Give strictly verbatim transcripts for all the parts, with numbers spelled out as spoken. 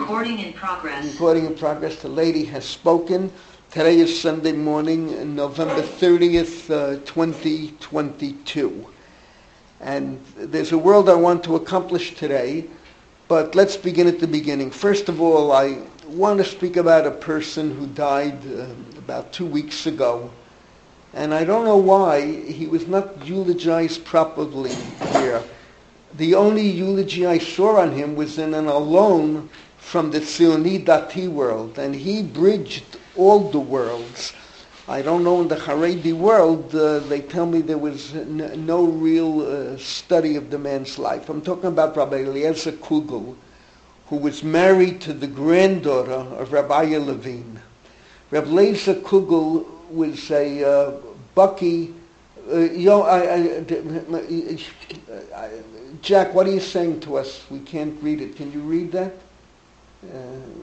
Recording in progress. Recording in progress. The lady has spoken. Today is Sunday morning, November thirtieth, uh, twenty twenty-two. And there's a world I want to accomplish today, but let's begin at the beginning. First of all, I want to speak about a person who died uh, about two weeks ago. And I don't know why he was not eulogized properly here. The only eulogy I saw on him was in an alone from the Tzioni Dati world, and he bridged all the worlds. I don't know, in the Haredi world, uh, they tell me there was n- no real uh, study of the man's life. I'm talking about Rabbi Eliezer Kugel, who was married to the granddaughter of Rabbi Levine. Rabbi Eliezer Kugel was a uh, Bucky. Uh, you know, I, I, I, Jack, what are you saying to us? We can't read it. Can you read that? Uh,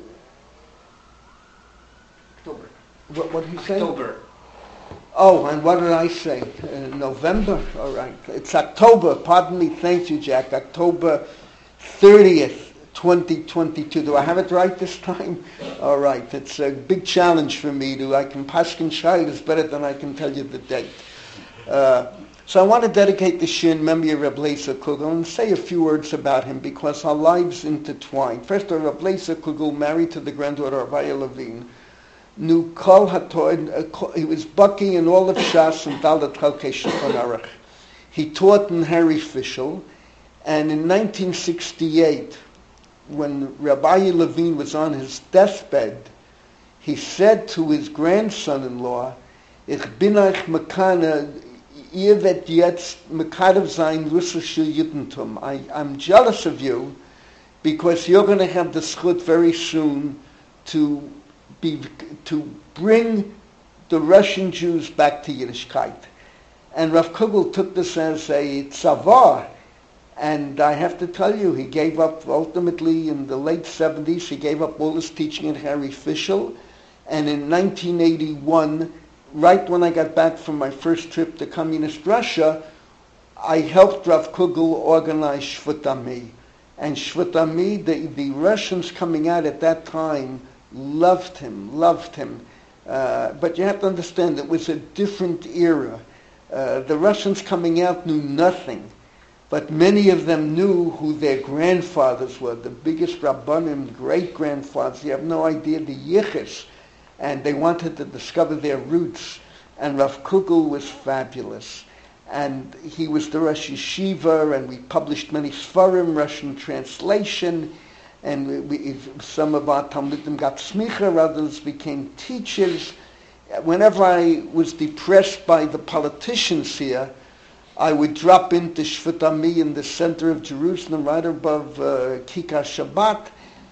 October. What, what did you say? October. Oh, and what did I say? Uh, November? All right. It's October. Pardon me. Thank you, Jack. October thirtieth, twenty twenty-two. Do I have it right this time? All right. It's a big challenge for me. To I can paskin shayl is better than I can tell you the date. Uh, so I want to dedicate the shir in memory of Reb Eliezer Kugel and say a few words about him because our lives intertwine. First of all, Reb Eliezer Kugel, married to the granddaughter of Aya Levine, knew Kol HaTorah. He was Bucky in all of Shas and Dalet Chalkei Shulchan Aruch. He taught in Harry Fischel, and in nineteen sixty-eight, when Rabbi Levine was on his deathbed, he said to his grandson-in-law, "Ich bin euch mekane, ihr werdet jetzt mekadev sein russische Judentum." I, I'm jealous of you because you're going to have the schut very soon to be to bring the Russian Jews back to Yiddishkeit. And Rav Kugel took this as a tzavar, and I have to tell you, he gave up ultimately in the late seventies. He gave up all his teaching at Harry Fischel, and in nineteen eighty-one. Right when I got back from my first trip to communist Russia, I helped Rav Kugel organize Shvut Ami. And Shvut Ami, the, the Russians coming out at that time loved him, loved him. Uh, but you have to understand, it was a different era. Uh, the Russians coming out knew nothing, but many of them knew who their grandfathers were, the biggest Rabbanim, great-grandfathers. You have no idea, the Yichus. And they wanted to discover their roots. And Rav Kugel was fabulous. And he was the Rosh Yeshiva, and we published many Sfarim, Russian translation, and we, we, some of our Talmudim got smicha, others became teachers. Whenever I was depressed by the politicians here, I would drop into Shvut Ami in the center of Jerusalem, right above uh, Kikar Shabbat,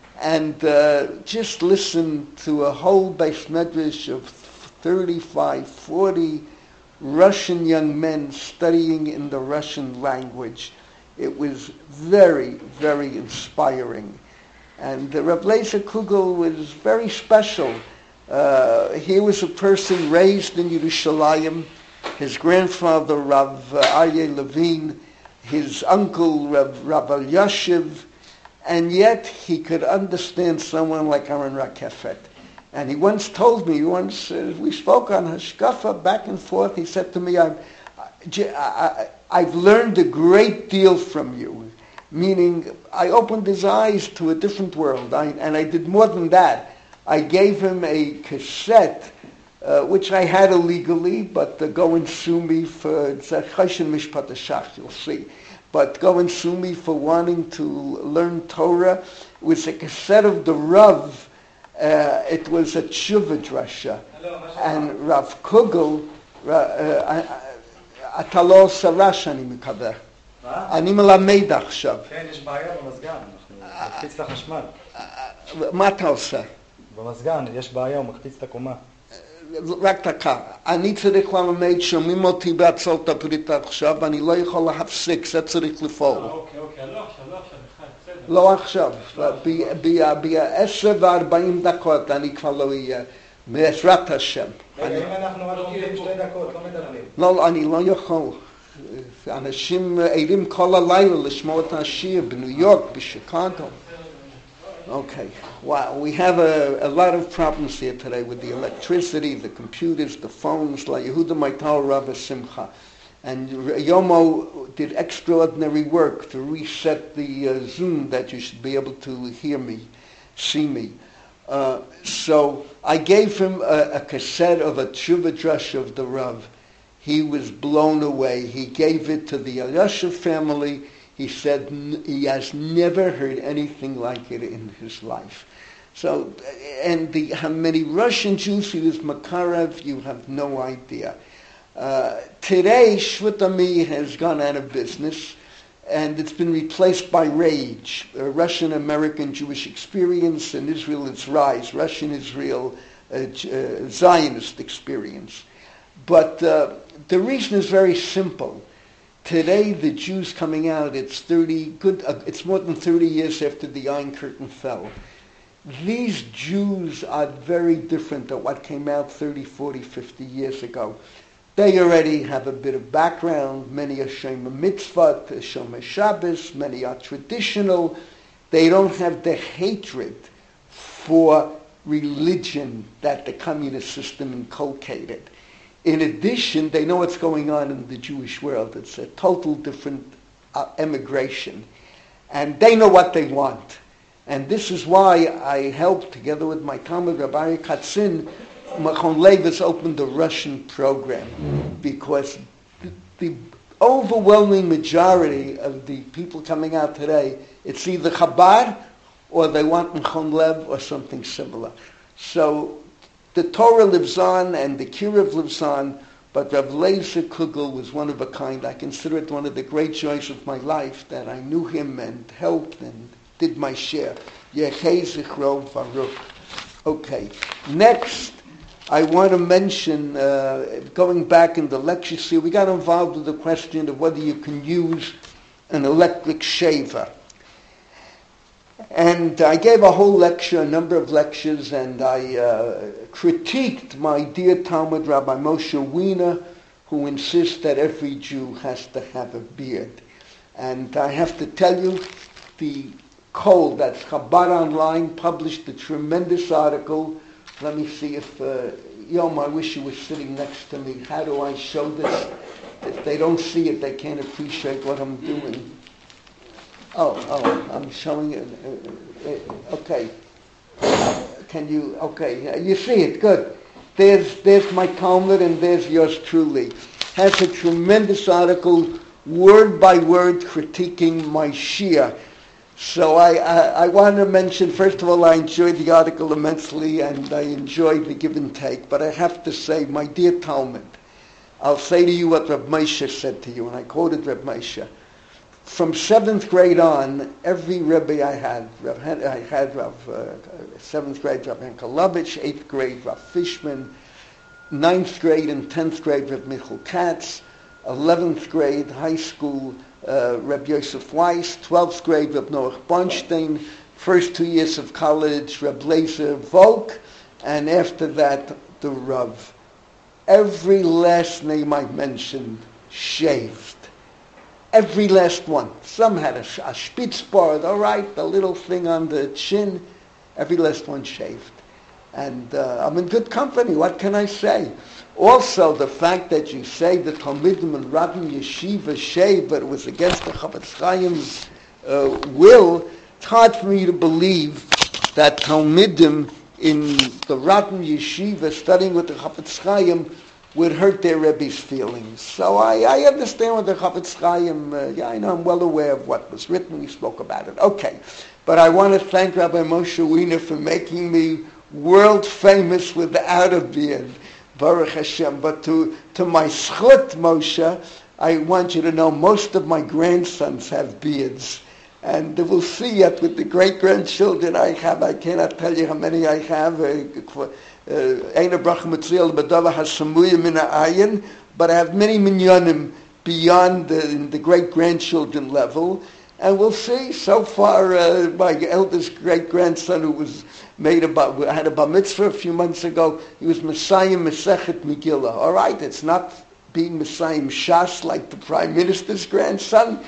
and uh, just listen to a whole Beis Medrash of thirty-five, forty Russian young men studying in the Russian language. It was very, very inspiring. And uh, Reb Eliezer Kugel was very special. Uh, he was a person raised in Yerushalayim. His grandfather, Rav Aryeh Levine, his uncle, Rav, Rav Elyashiv, and yet he could understand someone like Aaron Rakefet. And he once told me, once uh, we spoke on Hashkafa back and forth, he said to me, I've, I, I've learned a great deal from you. Meaning, I opened his eyes to a different world. I, and I did more than that. I gave him a cassette, uh, which I had illegally, but uh, go and sue me for Choshen Mishpat Hashach, you'll see. But go and sue me for wanting to learn Torah. It was a cassette of the Rav. Uh, it was a Tshuva Drasha. And Rav Kugel, אתה לא עושה רעש אני מקווה. אני מלמד עכשיו. כן, יש בעיה במזגן, אנחנו מקפיץ את החשמל. מה אתה עושה? במזגן, יש בעיה, הוא מקפיץ את הקומה. רק דקה, אני צריך ללמד, שומעים אותי בארצות הברית עכשיו, ואני לא יכול להפסיק, זה צריך לפעול. אוקיי, אוקיי, לא עכשיו, לא עכשיו, בסדר. לא עכשיו, ב-עשר וארבעים דקות אני כבר לא אהיה, בעזרת השם. רגע, אם אנחנו רק עומדים שתי דקות, לא מדברים. לא, אני לא יכול. אנשים ערים כל הלילה לשמוע את השיר בניו יורק, בשיקגו. Okay. Wow. We have a, a lot of problems here today with the electricity, the computers, the phones. La Yehuda Maital Rav Simcha. And Yomo did extraordinary work to reset the uh, Zoom that you should be able to hear me, see me. Uh, so I gave him a, a cassette of a Tshuva Drush of the Rav. He was blown away. He gave it to the Alyosha family. He said n- he has never heard anything like it in his life. So, and the, how many Russian Jews he was Makarev, you have no idea. Uh, today, Shvutami has gone out of business, and it's been replaced by Rage, a Russian-American Jewish experience, and Israel its rise, Russian-Israel uh, uh, Zionist experience. But uh, the reason is very simple. Today, the Jews coming out, it's thirty good. Uh, it's more than thirty years after the Iron Curtain fell. These Jews are very different than what came out thirty, forty, fifty years ago. They already have a bit of background. Many are Shema Mitzvah, Shema Shabbos. Many are traditional. They don't have the hatred for religion that the communist system inculcated. In addition, they know what's going on in the Jewish world. It's a total different uh, emigration. And they know what they want. And this is why I helped, together with my Talmud, Rabbi Katzin, Machon Levis opened the Russian program. Because the, the overwhelming majority of the people coming out today, it's either Chabad or they want Machon Lev or something similar. So the Torah lives on and the Kiruv lives on, but Rav Lezer Kugel was one of a kind. I consider it one of the great joys of my life that I knew him and helped and did my share. Yehei Zichro Baruch. Okay, next I want to mention, uh, going back in the lecture series, we got involved with the question of whether you can use an electric shaver. And I gave a whole lecture, a number of lectures, and I uh, critiqued my dear Talmud Rabbi Moshe Wiener, who insists that every Jew has to have a beard. And I have to tell you, the Kol, that's Chabad Online, published a tremendous article. Let me see if, uh, Yom, I wish you were sitting next to me. How do I show this? If they don't see it, they can't appreciate what I'm doing. Oh, oh, I'm showing it. Uh, uh, okay. Can you, okay, you see it, good. There's there's my Talmud and there's yours truly. Has a tremendous article, word by word, critiquing my Shia. So I, I, I want to mention, first of all, I enjoyed the article immensely and I enjoyed the give and take. But I have to say, my dear Talmud, I'll say to you what Reb Moshe said to you, and I quoted Reb Moshe. From seventh grade on, every Rebbe I had, I had Rav, uh, seventh grade Rav Yankelovich, eighth grade Rav Fishman, ninth grade and tenth grade Rav Michal Katz, eleventh grade high school uh, Reb Yosef Weiss, twelfth grade Reb Noach Bonstein, first two years of college Reb Lezer Volk, and after that the Rav. Every last name I mentioned shaved. Every last one. Some had a, a spitzbart, all right, the little thing on the chin. Every last one shaved. And uh, I'm in good company. What can I say? Also, the fact that you say the Talmidim and Rabbim Yeshiva shaved, but it was against the Chafetz Chaim's uh, will, it's hard for me to believe that Talmidim in the Rabbim Yeshiva studying with the Chafetz Chaim would hurt their Rebbe's feelings. So I, I understand what the Chafetz Chaim, uh, yeah, I know, I'm well aware of what was written, we spoke about it. Okay, but I want to thank Rabbi Moshe Wiener for making me world famous without a beard, Baruch Hashem. But to, to my schut, Moshe, I want you to know most of my grandsons have beards. And we'll see yet with the great-grandchildren I have. I cannot tell you how many I have. Uh, Ein bracha mitziel b'dava hasamuya min ha'ayin, but I have many minyanim beyond the, the great-grandchildren level, and we'll see. So far, uh, my eldest great-grandson, who was made about, had a bar mitzvah a few months ago, he was Messiah Mesechet Megillah. All right, it's not being Messiah Shas like the Prime Minister's grandson,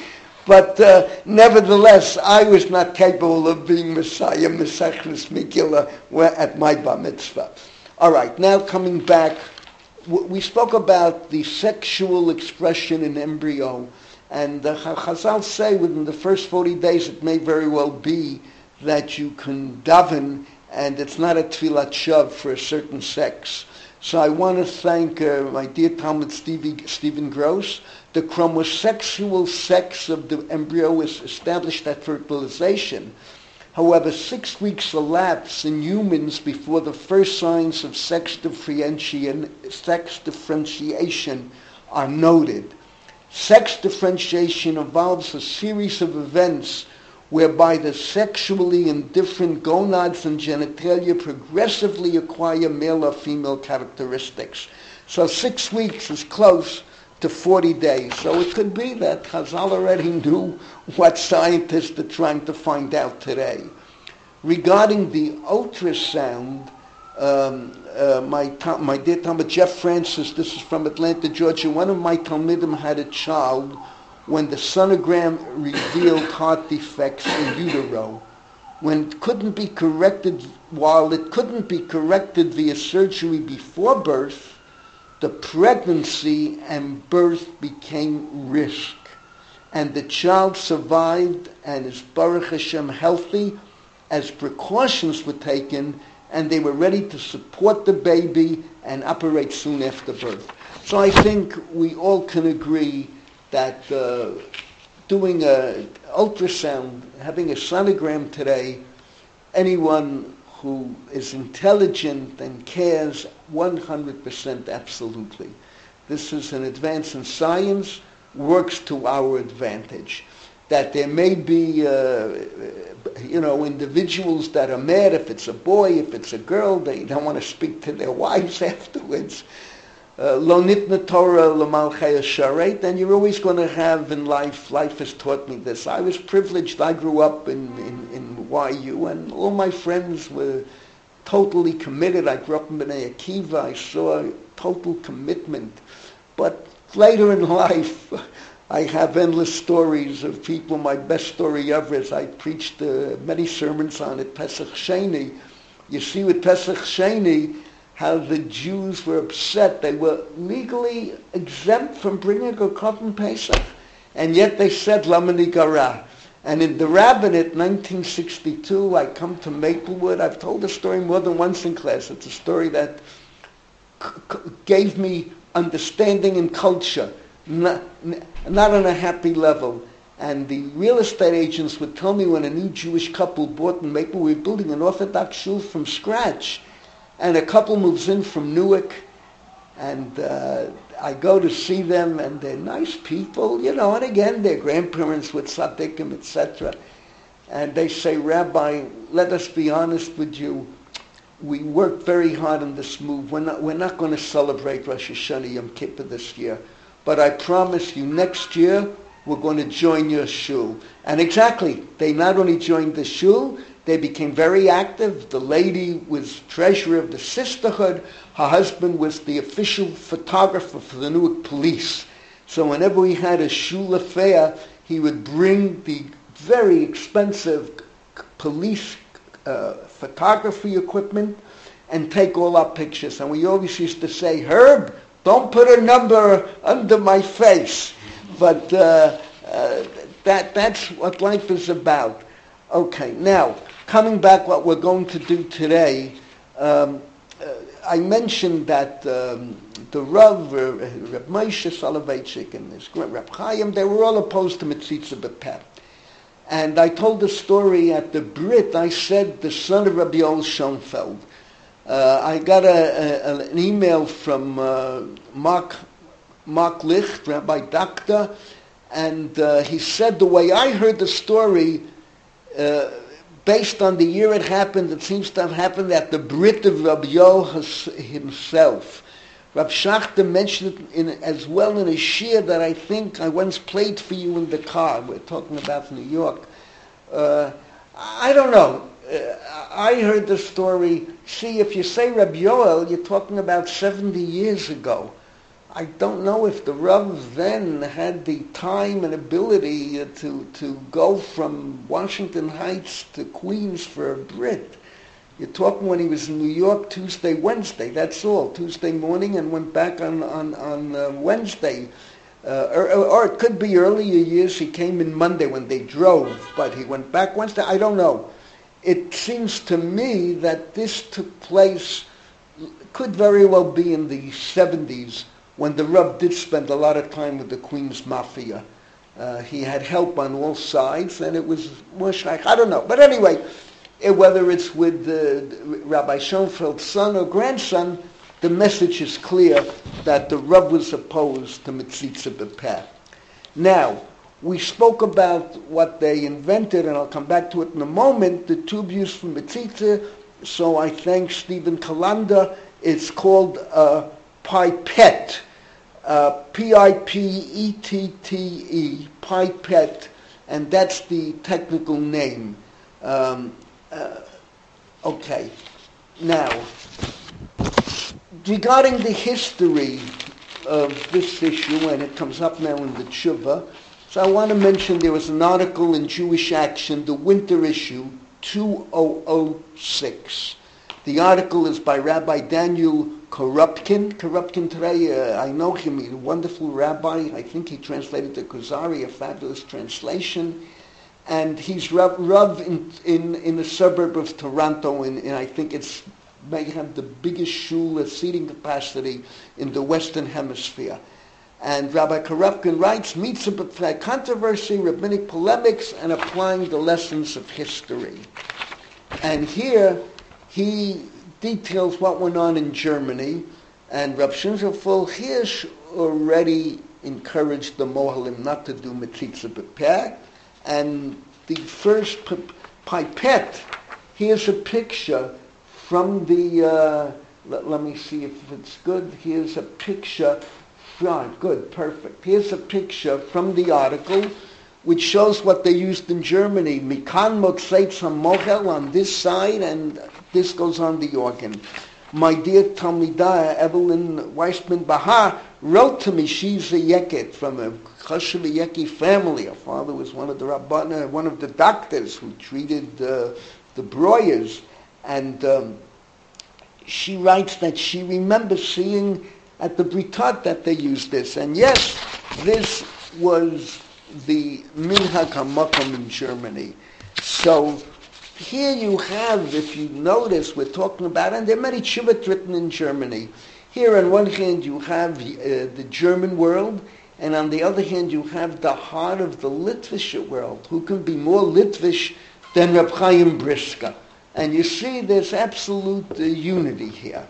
But uh, nevertheless, I was not capable of being Messiah, Mesechus Megillah, at my bar mitzvah. All right, now coming back, we spoke about the sexual expression in embryo, and uh, Chazal say within the first forty days it may very well be that you can daven, and it's not a tefillat shav for a certain sex. So I want to thank uh, my dear Talmud Stevie, Stephen Gross. The chromosexual sex of the embryo is established at fertilization. However, six weeks elapse in humans before the first signs of sex differentiation, sex differentiation are noted. Sex differentiation involves a series of events whereby the sexually indifferent gonads and genitalia progressively acquire male or female characteristics. So six weeks is close to forty days. So it could be that Chazal already knew what scientists are trying to find out today. Regarding the ultrasound, um, uh, my my dear Talmud Jeff Francis, this is from Atlanta, Georgia, one of my Talmidim had a child when the sonogram revealed heart defects in utero. When it couldn't be corrected, while it couldn't be corrected via surgery before birth, the pregnancy and birth became risk. And the child survived and is Baruch Hashem healthy as precautions were taken, and they were ready to support the baby and operate soon after birth. So I think we all can agree that uh, doing an ultrasound, having a sonogram today, anyone who is intelligent and cares one hundred percent absolutely. This is an advance in science, works to our advantage. That there may be, uh, you know, individuals that are mad if it's a boy, if it's a girl, they don't want to speak to their wives afterwards. Lo nitna Torah l'malchei sharet, and you're always going to have in life, life has taught me this. I was privileged, I grew up in, in, in Y U, and all my friends were totally committed. I grew up in Bnei Akiva, I saw total commitment. But later in life, I have endless stories of people. My best story ever is I preached uh, many sermons on it, Pesach Sheni. You see with Pesach Sheni, how the Jews were upset. They were legally exempt from bringing a Korban Pesach. And yet they said, Lama Nigara. And in the rabbinate, nineteen sixty-two, I come to Maplewood. I've told the story more than once in class. It's a story that c- c- gave me understanding and culture, not, not on a happy level. And the real estate agents would tell me when a new Jewish couple bought in Maplewood, we were building an Orthodox shul from scratch. And a couple moves in from Newark, and uh, I go to see them, and they're nice people, you know, and again, their grandparents with tzaddikim, et cetera. And they say, Rabbi, let us be honest with you, we worked very hard on this move. We're not, we're not going to celebrate Rosh Hashanah Yom Kippur this year, but I promise you next year, we're going to join your shul. And exactly, they not only joined the shul, they became very active. The lady was treasurer of the sisterhood. Her husband was the official photographer for the Newark police. So whenever we had a shul affair, he would bring the very expensive police uh, photography equipment and take all our pictures. And we always used to say, Herb, don't put a number under my face. But uh, uh, that that's what life is about. Okay, now, coming back what we're going to do today, um, uh, I mentioned that um, the Rav, uh, Reb Moshe Soloveitchik and his Reb Chaim, they were all opposed to Metzitza B'Peh. And I told the story at the Brit, I said the son of Rabbi Yoel Schoenfeld. Uh, I got a, a, an email from uh, Mark, Mark Licht, Rabbi Doctor, and uh, he said the way I heard the story, uh, based on the year it happened, it seems to have happened at the Brit of Rabbi Yoel himself. Rab Schachter mentioned it in, as well in a shir that I think I once played for you in the car. We're talking about New York. Uh, I don't know. Uh, I heard the story. See, if you say Rab Yoel, you're talking about seventy years ago. I don't know if the Rav then had the time and ability uh, to, to go from Washington Heights to Queens for a Brit. You're talking when he was in New York Tuesday, Wednesday, that's all. Tuesday morning and went back on, on, on uh, Wednesday. Uh, or, or it could be earlier years he came in Monday when they drove, but he went back Wednesday. I don't know. It seems to me that this took place, could very well be in the seventies, when the Rav did spend a lot of time with the Queens Mafia. Uh, he had help on all sides, and it was Moshe, I don't know. But anyway, it, whether it's with uh, Rabbi Schoenfeld's son or grandson, the message is clear that the Rav was opposed to Metzitza B'Peh. Now, we spoke about what they invented, and I'll come back to it in a moment, the tube used for Metzitza, so I thank Stephen Kalanda. It's called a pipette, uh, P I P E T T E, pipette, and that's the technical name. Um, uh, okay, now, regarding the history of this issue, and it comes up now in the Tshuva, so I want to mention there was an article in Jewish Action, the winter issue, two thousand six. The article is by Rabbi Daniel Korupkin. Korupkin today, uh, I know him, he's a wonderful rabbi. I think he translated the Kuzari, a fabulous translation. And he's Rav, Rav in, in, in the suburb of Toronto, and, and I think it's may have the biggest shul, a seating capacity in the Western Hemisphere. And Rabbi Korupkin writes, meets a controversy, rabbinic polemics, and applying the lessons of history. And here he details what went on in Germany, and Rav Shinzafol Hirsch already encouraged the Mohalim not to do Metzitza B'Peh. And the first p- pipette, here's a picture from the, uh, let, let me see if it's good, here's a picture, right, good, perfect. Here's a picture from the article which shows what they used in Germany. Mikan Motzeitz HaMochel on this side, and this goes on the organ. My dear Talmidah, Evelyn Weissman Bahar, wrote to me, she's a Yeket from a Chashuv Yeki family. Her father was one of the Rabbana, one of the doctors who treated uh, the Breuers. And um, she writes that she remembers seeing at the Britot that they used this. And yes, this was the Minhag HaMakom in Germany. So here you have, if you notice, we're talking about, and there are many Chivot written in Germany. Here on one hand you have uh, the German world, and on the other hand you have the heart of the Litvish world. Who can be more Litvish than Reb Chaim Brisker? And you see there's absolute uh, unity here.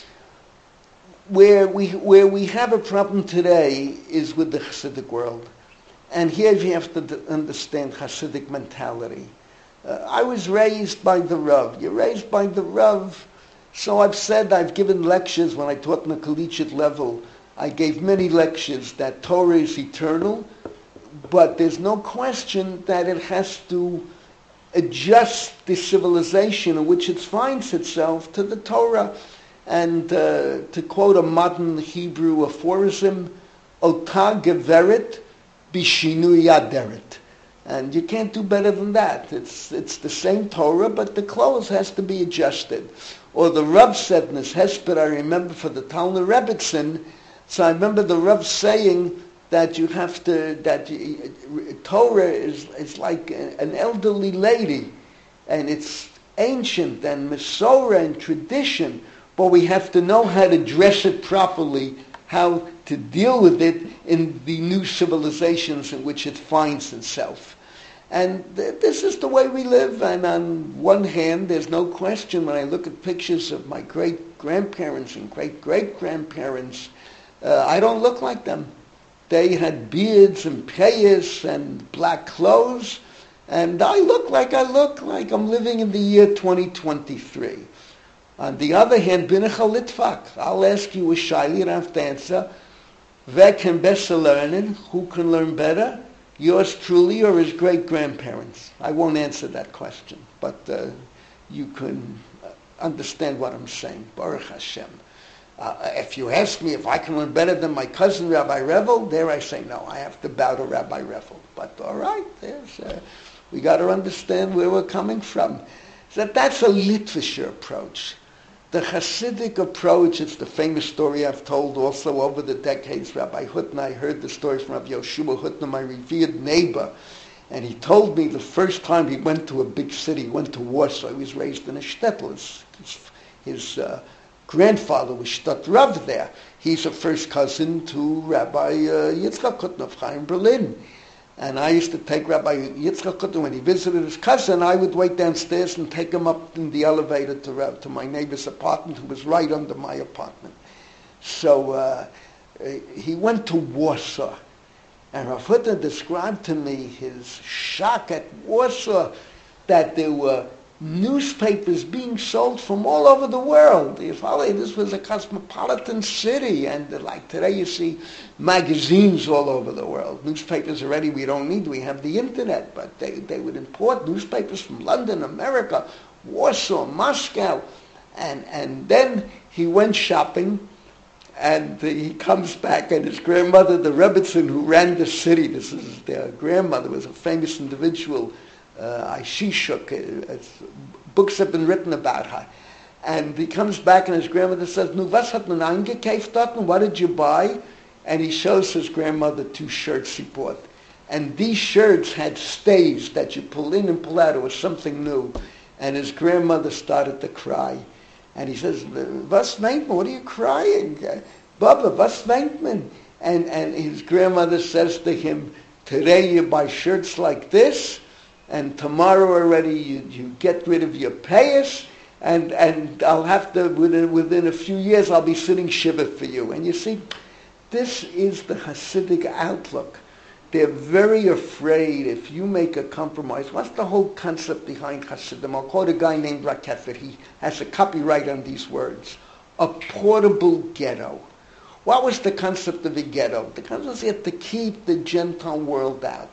Where we, where we have a problem today is with the Hasidic world. And here you have to d- understand Hasidic mentality. Uh, I was raised by the Rav. You're raised by the Rav. So I've said, I've given lectures when I taught on the collegiate level. I gave many lectures that Torah is eternal, but there's no question that it has to adjust the civilization in which it finds itself to the Torah. And uh, to quote a modern Hebrew aphorism, Ota Geveret Bishinui Aderet. And you can't do better than that. It's it's the same Torah, but the clothes has to be adjusted. Or the Rav said in his Hesped, I remember for the Talmud Rebbitzin, so I remember the Rav saying that you have to, that you, Torah is, is like an elderly lady, and it's ancient and Masorah and tradition, but we have to know how to dress it properly, how to deal with it in the new civilizations in which it finds itself. And th- this is the way we live. And on one hand, there's no question when I look at pictures of my great-grandparents and great-great-grandparents, uh, I don't look like them. They had beards and payas and black clothes, and I look like I look like I'm living in the year twenty twenty-three. On the other hand, Binecha Litvak, I'll ask you a shayla, you don't have to answer. Wer can better learn? Who can learn better? Yours truly or his great-grandparents? I won't answer that question, but uh, you can understand what I'm saying. Baruch Hashem. Uh, if you ask me if I can learn better than my cousin Rabbi Revel, there I say no. I have to bow to Rabbi Revel. But all right, there's uh, we got to understand where we're coming from. That that's a Litvisher approach. The Hasidic approach, it's the famous story I've told also over the decades. Rabbi Hutner, I heard the story from Rabbi Yoshua Hutner, my revered neighbor, and he told me the first time he went to a big city, he went to Warsaw. He was raised in a shtetl. His, his, his uh, grandfather was shtat Rav there. He's a first cousin to Rabbi uh, Yitzchak Hutner of Chaim Berlin. And I used to take Rabbi Yitzchak Hutner, when he visited his cousin, I would wait downstairs and take him up in the elevator to, to my neighbor's apartment, who was right under my apartment. So uh, he went to Warsaw. And Rav Hutner described to me his shock at Warsaw that there were newspapers being sold from all over the world. You follow? This was a cosmopolitan city, and like today you see magazines all over the world. Newspapers already we don't need, we have the internet, but they, they would import newspapers from London, America, Warsaw, Moscow, and, and then he went shopping, and he comes back, and his grandmother, the Rebbitzin who ran the city, this is their grandmother, was a famous individual, Uh, Aishishuk, uh, books have been written about her. And he comes back and his grandmother says, Nu, was hat man eingekauft dort? What did you buy? And he shows his grandmother two shirts he bought. And these shirts had stays that you pull in and pull out. It was something new. And his grandmother started to cry. And he says, was weint man? What are you crying? Baba, was weint man? And, and his grandmother says to him, today you buy shirts like this, and tomorrow already you, you get rid of your payas, and, and I'll have to, within, within a few years, I'll be sitting shiva for you. And you see, this is the Hasidic outlook. They're very afraid if you make a compromise. What's the whole concept behind Hasidim? I'll quote a guy named Rakefet. He has a copyright on these words. A portable ghetto. What was the concept of a ghetto? The concept was to keep the Gentile world out.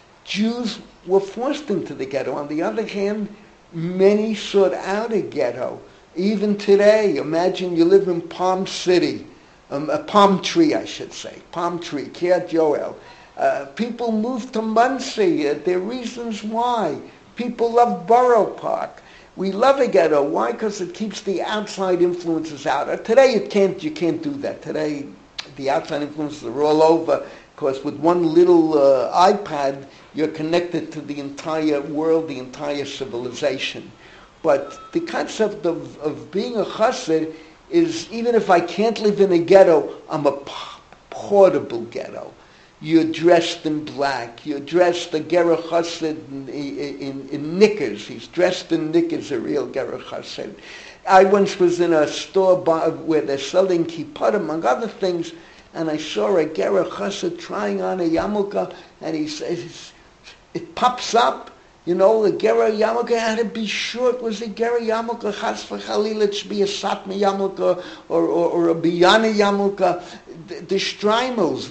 Jews were forced into the ghetto. On the other hand, many sought out a ghetto. Even today, imagine you live in Palm City, um, a palm tree, I should say, palm tree, Kiryat Yoel. Uh, people move to Monsey. Uh, there are reasons why. People love Borough Park. We love a ghetto. Why? Because it keeps the outside influences out. Uh, today, it can't. You can't do that. Today, the outside influences are all over. Because with one little uh, iPad, you're connected to the entire world, the entire civilization. But the concept of, of being a chassid is, even if I can't live in a ghetto, I'm a p- portable ghetto. You're dressed in black. You're dressed, a Ger Chassid in, in, in knickers. He's dressed in knickers, a real Ger Chassid. I once was in a store bar where they're selling kippah, among other things, and I saw a Ger Chassid trying on a yarmulke, and he says, it pops up. You know, the Ger yarmulke had to be sure it was a Ger yarmulke. Chas v'chalil, it should be a Satma yarmulke or, or, or a Biyana yarmulke. The, the shtreimels,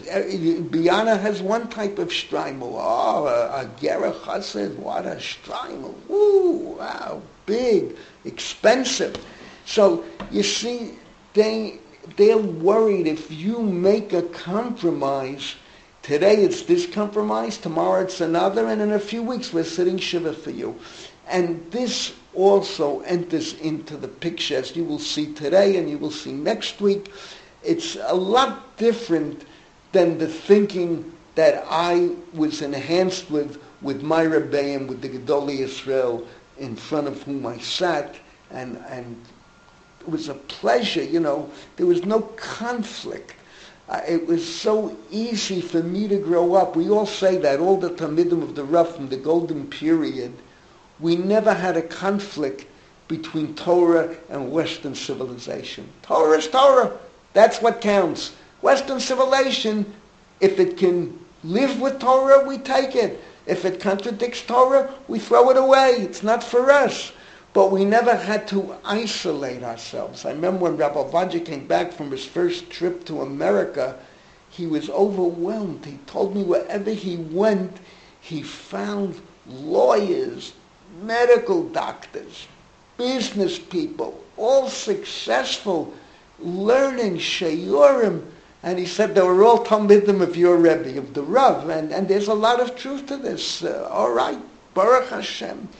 Biyana has one type of shtreimel. Oh, a, a Ger Chassid, what a shtreimel. Ooh, wow, big, expensive. So, you see, they, they're worried if you make a compromise. Today it's this compromise, tomorrow it's another, and in a few weeks we're sitting shiva for you. And this also enters into the picture, as you will see today and you will see next week. It's a lot different than the thinking that I was enhanced with, with my Rebbeim, with the Gedolei Yisrael, in front of whom I sat, and, and it was a pleasure, you know, there was no conflict. Uh, it was so easy for me to grow up. We all say that, all the Talmidim of the Rav from the Golden Period. We never had a conflict between Torah and Western civilization. Torah is Torah. That's what counts. Western civilization, if it can live with Torah, we take it. If it contradicts Torah, we throw it away. It's not for us. But we never had to isolate ourselves. I remember when Rabbi Ovadia came back from his first trip to America, he was overwhelmed. He told me wherever he went, he found lawyers, medical doctors, business people, all successful, learning Sheyurim, and he said they were all Talmidim of your Rebbe, of the Rav, and, and there's a lot of truth to this. Uh, all right, Baruch Hashem.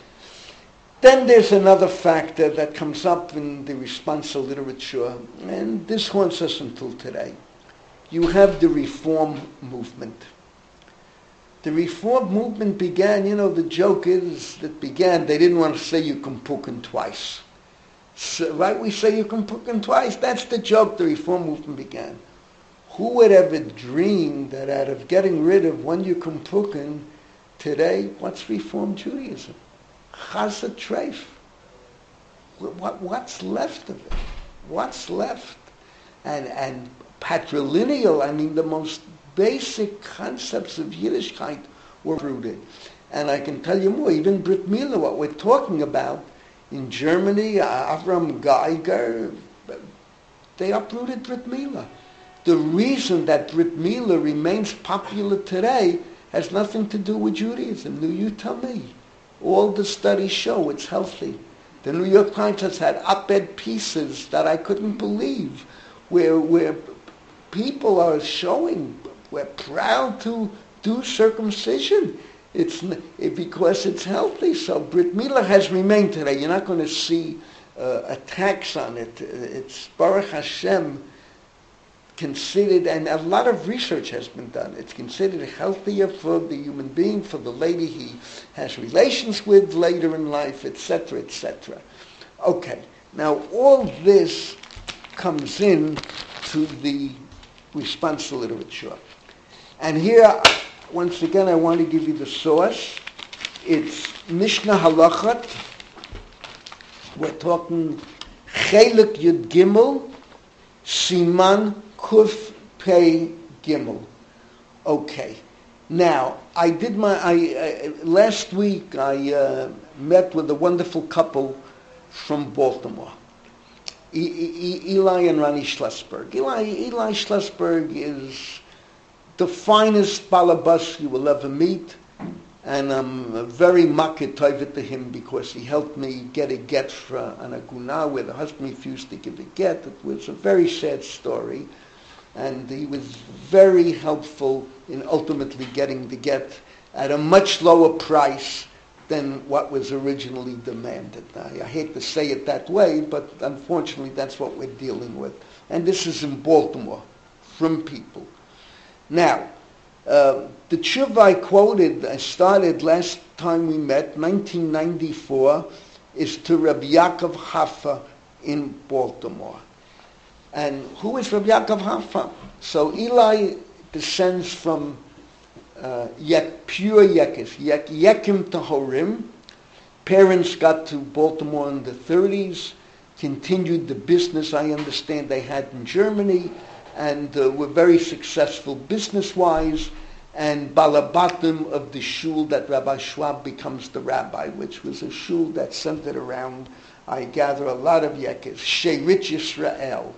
Then there's another factor that comes up in the responsa literature, and this haunts us until today. You have the Reform movement. The Reform movement began, you know, the joke is that began, they didn't want to say you can pukin twice. So, right, we say you can pukin twice. That's the joke the Reform movement began. Who would ever dream that out of getting rid of one you can pukin, today, what's Reform Judaism? Chazah treif. What, what's left of it? What's left? And, and patrilineal, I mean, the most basic concepts of Yiddishkeit were rooted. And I can tell you more, even Brit Milah, what we're talking about, in Germany, uh, Avram Geiger, they uprooted Brit Milah. The reason that Brit Milah remains popular today has nothing to do with Judaism. Now you tell me. All the studies show it's healthy. The New York Times has had op-ed pieces that I couldn't believe, where where people are showing we're proud to do circumcision. It's it, because it's healthy. So Brit Milah has remained today. You're not going to see uh, attacks on it. It's Baruch Hashem considered, and a lot of research has been done. It's considered healthier for the human being, for the lady he has relations with later in life, et cetera, et cetera. Okay, now all this comes in to the responsa literature. And here, once again, I want to give you the source. It's Mishnah Halachat. We're talking Chelik Yud Gimel, Siman Kuf Pei Gimel. Okay. Now, I did my, I, uh, last week I uh, met with a wonderful couple from Baltimore. E- e- Eli and Ronnie Schlesberg. Eli, Eli Schlesberg is the finest balabas you will ever meet, and I'm very makir tovah to him because he helped me get a get for an aguna where the husband refused to give a get. It was a very sad story, and he was very helpful in ultimately getting the get at a much lower price than what was originally demanded. I, I hate to say it that way, but unfortunately that's what we're dealing with. And this is in Baltimore, from people. Now, uh, the tshuva I quoted, I started last time we met, nineteen ninety-four, is to Rabbi Yaakov Haffa in Baltimore. And who is Rabbi Yaakov Haffa? So Eli descends from uh, yek, pure Yekis, yek, Yekim Tahorim. Parents got to Baltimore in the thirties, continued the business I understand they had in Germany, and uh, were very successful business-wise, and balabatim of the shul that Rabbi Schwab becomes the rabbi, which was a shul that centered around, I gather, a lot of Yekis, She'rit Yisrael.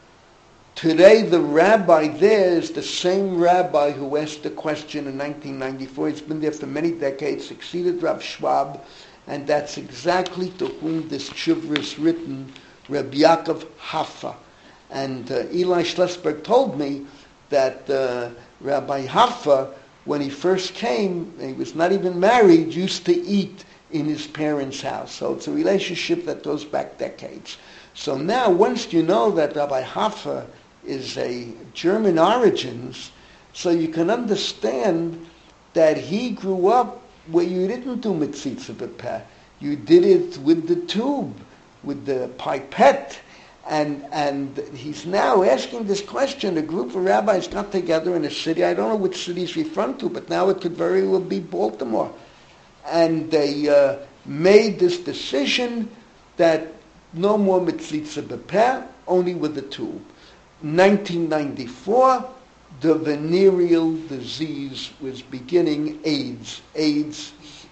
Today, the rabbi there is the same rabbi who asked the question in nineteen ninety-four. He's been there for many decades, succeeded Rav Schwab, and that's exactly to whom this tshuva is written, Rabbi Yaakov Haffa. And uh, Eli Schlesberg told me that uh, Rabbi Haffa, when he first came, he was not even married, used to eat in his parents' house. So it's a relationship that goes back decades. So now, once you know that Rabbi Haffa is a German origins, so you can understand that he grew up where you didn't do mitzitza b'peh. You did it with the tube, with the pipette. And and he's now asking this question. A group of rabbis got together in a city. I don't know which city he's referring to, but now it could very well be Baltimore. And they uh, made this decision that no more mitzitza b'peh, only with the tube. nineteen ninety-four, the venereal disease was beginning, AIDS. AIDS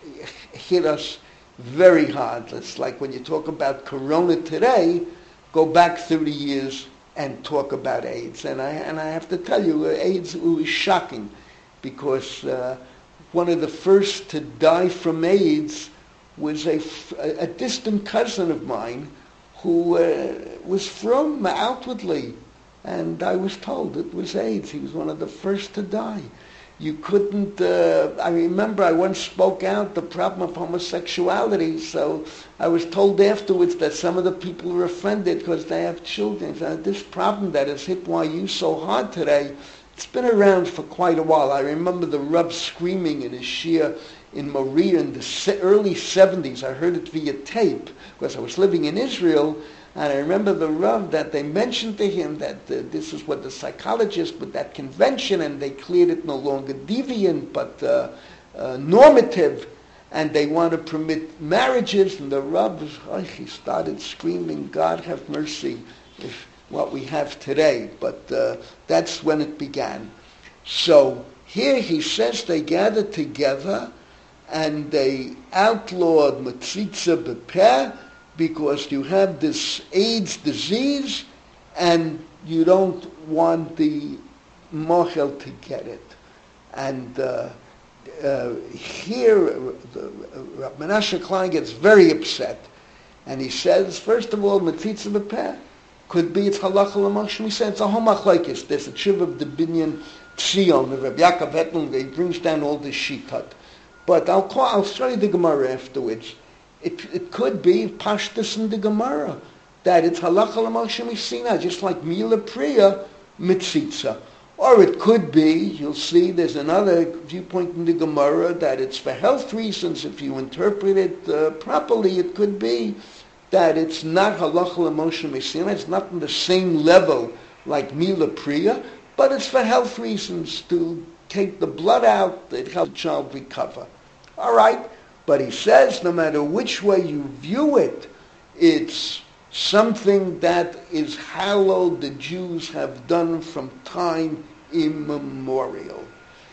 hit us very hard. It's like when you talk about corona today, go back thirty years and talk about AIDS. And I and I have to tell you, AIDS was shocking because uh, one of the first to die from AIDS was a, a distant cousin of mine who uh, was from outwardly, and I was told it was AIDS. He was one of the first to die. You couldn't, uh, I remember I once spoke out the problem of homosexuality, so I was told afterwards that some of the people were offended because they have children. So this problem that has hit Y U so hard today, it's been around for quite a while. I remember the Rav screaming in his shiur in Moriah in the early seventies. I heard it via tape because I was living in Israel, and I remember the Rav that they mentioned to him that uh, this is what the psychologist with that convention, and they cleared it no longer deviant but uh, uh, normative, and they want to permit marriages, and the Rav, oh, he started screaming, God have mercy, if what we have today, but uh, that's when it began. So here he says they gathered together and they outlawed Matzitza B'Peh because you have this AIDS disease and you don't want the mochel to get it. And uh, uh, here uh, Rav Menashe Klein gets very upset, and he says, first of all, Matzitza B'Peh could be it's halacha l'mashmi. He said it's a whole machlokes. There's a tshuva of the Binyan Tzion, the Rabbi Yaakov Hetman, he brings down all this shitat. But I'll call, I'll show you the Gemara afterwards. It it could be pashtus in the Gemara that it's halacha l'mashmi sina, just like mila priya mitzitza. Or it could be, you'll see, there's another viewpoint in the Gemara that it's for health reasons. If you interpret it uh, properly, it could be that it's not halacha l'moshe mesina, it's not on the same level like mila priya, but it's for health reasons to take the blood out, it helps the child recover. All right, but he says no matter which way you view it, it's something that is hallowed, the Jews have done from time immemorial.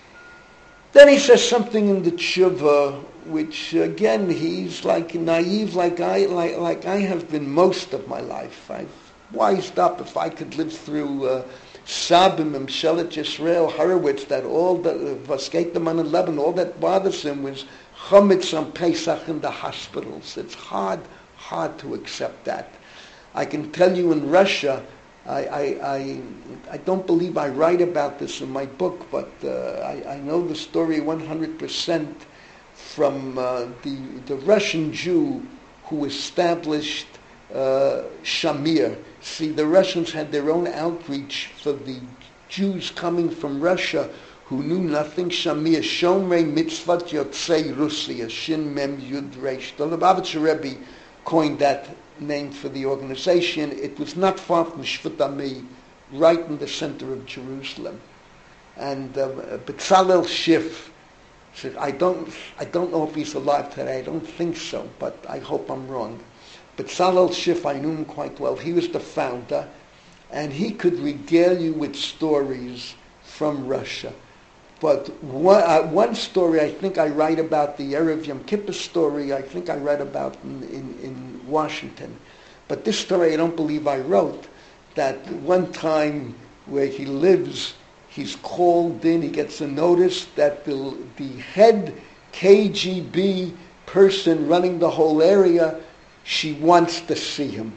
Then he says something in the tshuva, which again he's like naive, like I like like I have been most of my life. I've wised up. If I could live through uh, Sabim and Shelet Yisrael Horowitz, that all the Vasket the Man in Lebanon, all that bothers him was chametz on Pesach in the hospitals. It's hard, hard to accept that. I can tell you in Russia, I, I, I, I don't believe I write about this in my book, but uh, I, I know the story one hundred percent from uh, the, the Russian Jew who established uh, Shamir. See, the Russians had their own outreach for the Jews coming from Russia who knew nothing. Shamir, Shomrei Mitzvat Yotzei Russia, Shin Mem Yud Reish. The Lubavitcher Rebbe coined that name for the organization. It was not far from Shvut Ami, right in the center of Jerusalem. And uh, Bezalel Schiff said, I don't, I don't know if he's alive today, I don't think so, but I hope I'm wrong. Bezalel Schiff, I knew him quite well. He was the founder, and he could regale you with stories from Russia. But one, uh, one story I think I write about, the Erev Yom Kippur story, I think I read about in, in, in Washington. But this story I don't believe I wrote, that one time where he lives, he's called in, he gets a notice that the, the head K G B person running the whole area, she wants to see him.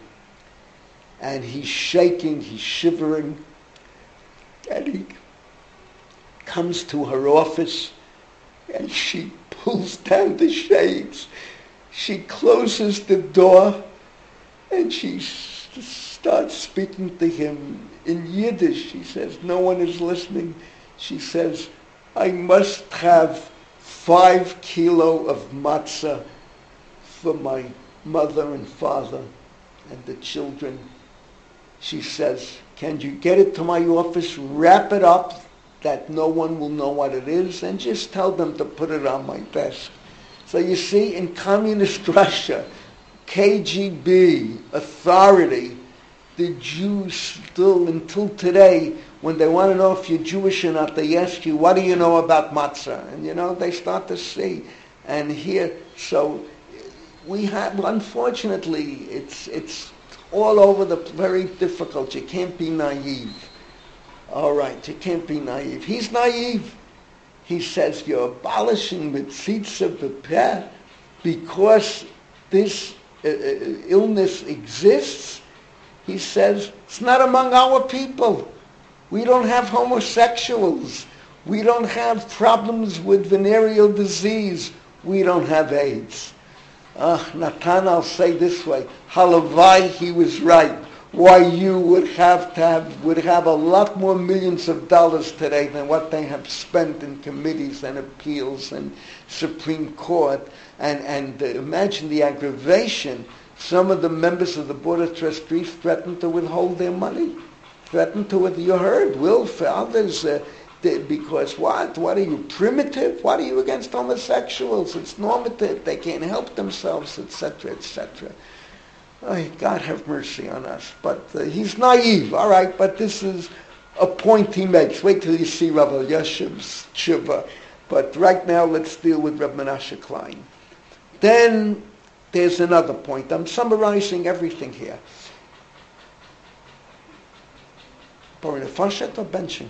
And he's shaking, he's shivering, and he comes to her office, and she pulls down the shades. She closes the door, and she s- starts speaking to him in Yiddish. She says, no one is listening. She says, I must have five kilo of matzah for my mother and father and the children. She says, can you get it to my office, wrap it up, that no one will know what it is, and just tell them to put it on my desk. So you see, in communist Russia, K G B, authority, the Jews still, until today, when they want to know if you're Jewish or not, they ask you, what do you know about matzah? And you know, they start to see. And here, so we have, unfortunately, it's it's all over the, very difficult. You can't be naive. All right, you can't be naive. He's naive. He says you're abolishing mitzitza b'peh because this uh, illness exists, he says, it's not among our people. We don't have homosexuals. We don't have problems with venereal disease. We don't have AIDS. Uh, Natan, I'll say this way, halavai, he was right. Why you would have to have, would have a lot more millions of dollars today than what they have spent in committees and appeals and Supreme Court. And, and uh, imagine the aggravation. Some of the members of the Board of Trustees threatened to withhold their money. Threatened to, with, you heard, will for others, uh, they, because what? What are you, primitive? What are you against homosexuals? It's normative. They can't help themselves, et cetera, et cetera. Oh, God have mercy on us. But uh, he's naive, all right, but this is a point he makes. Wait till you see Rav Elyashiv's tshuva. But right now, let's deal with Reb Menashe Klein. Then there's another point. I'm summarizing everything here. Borin Fashet or benching?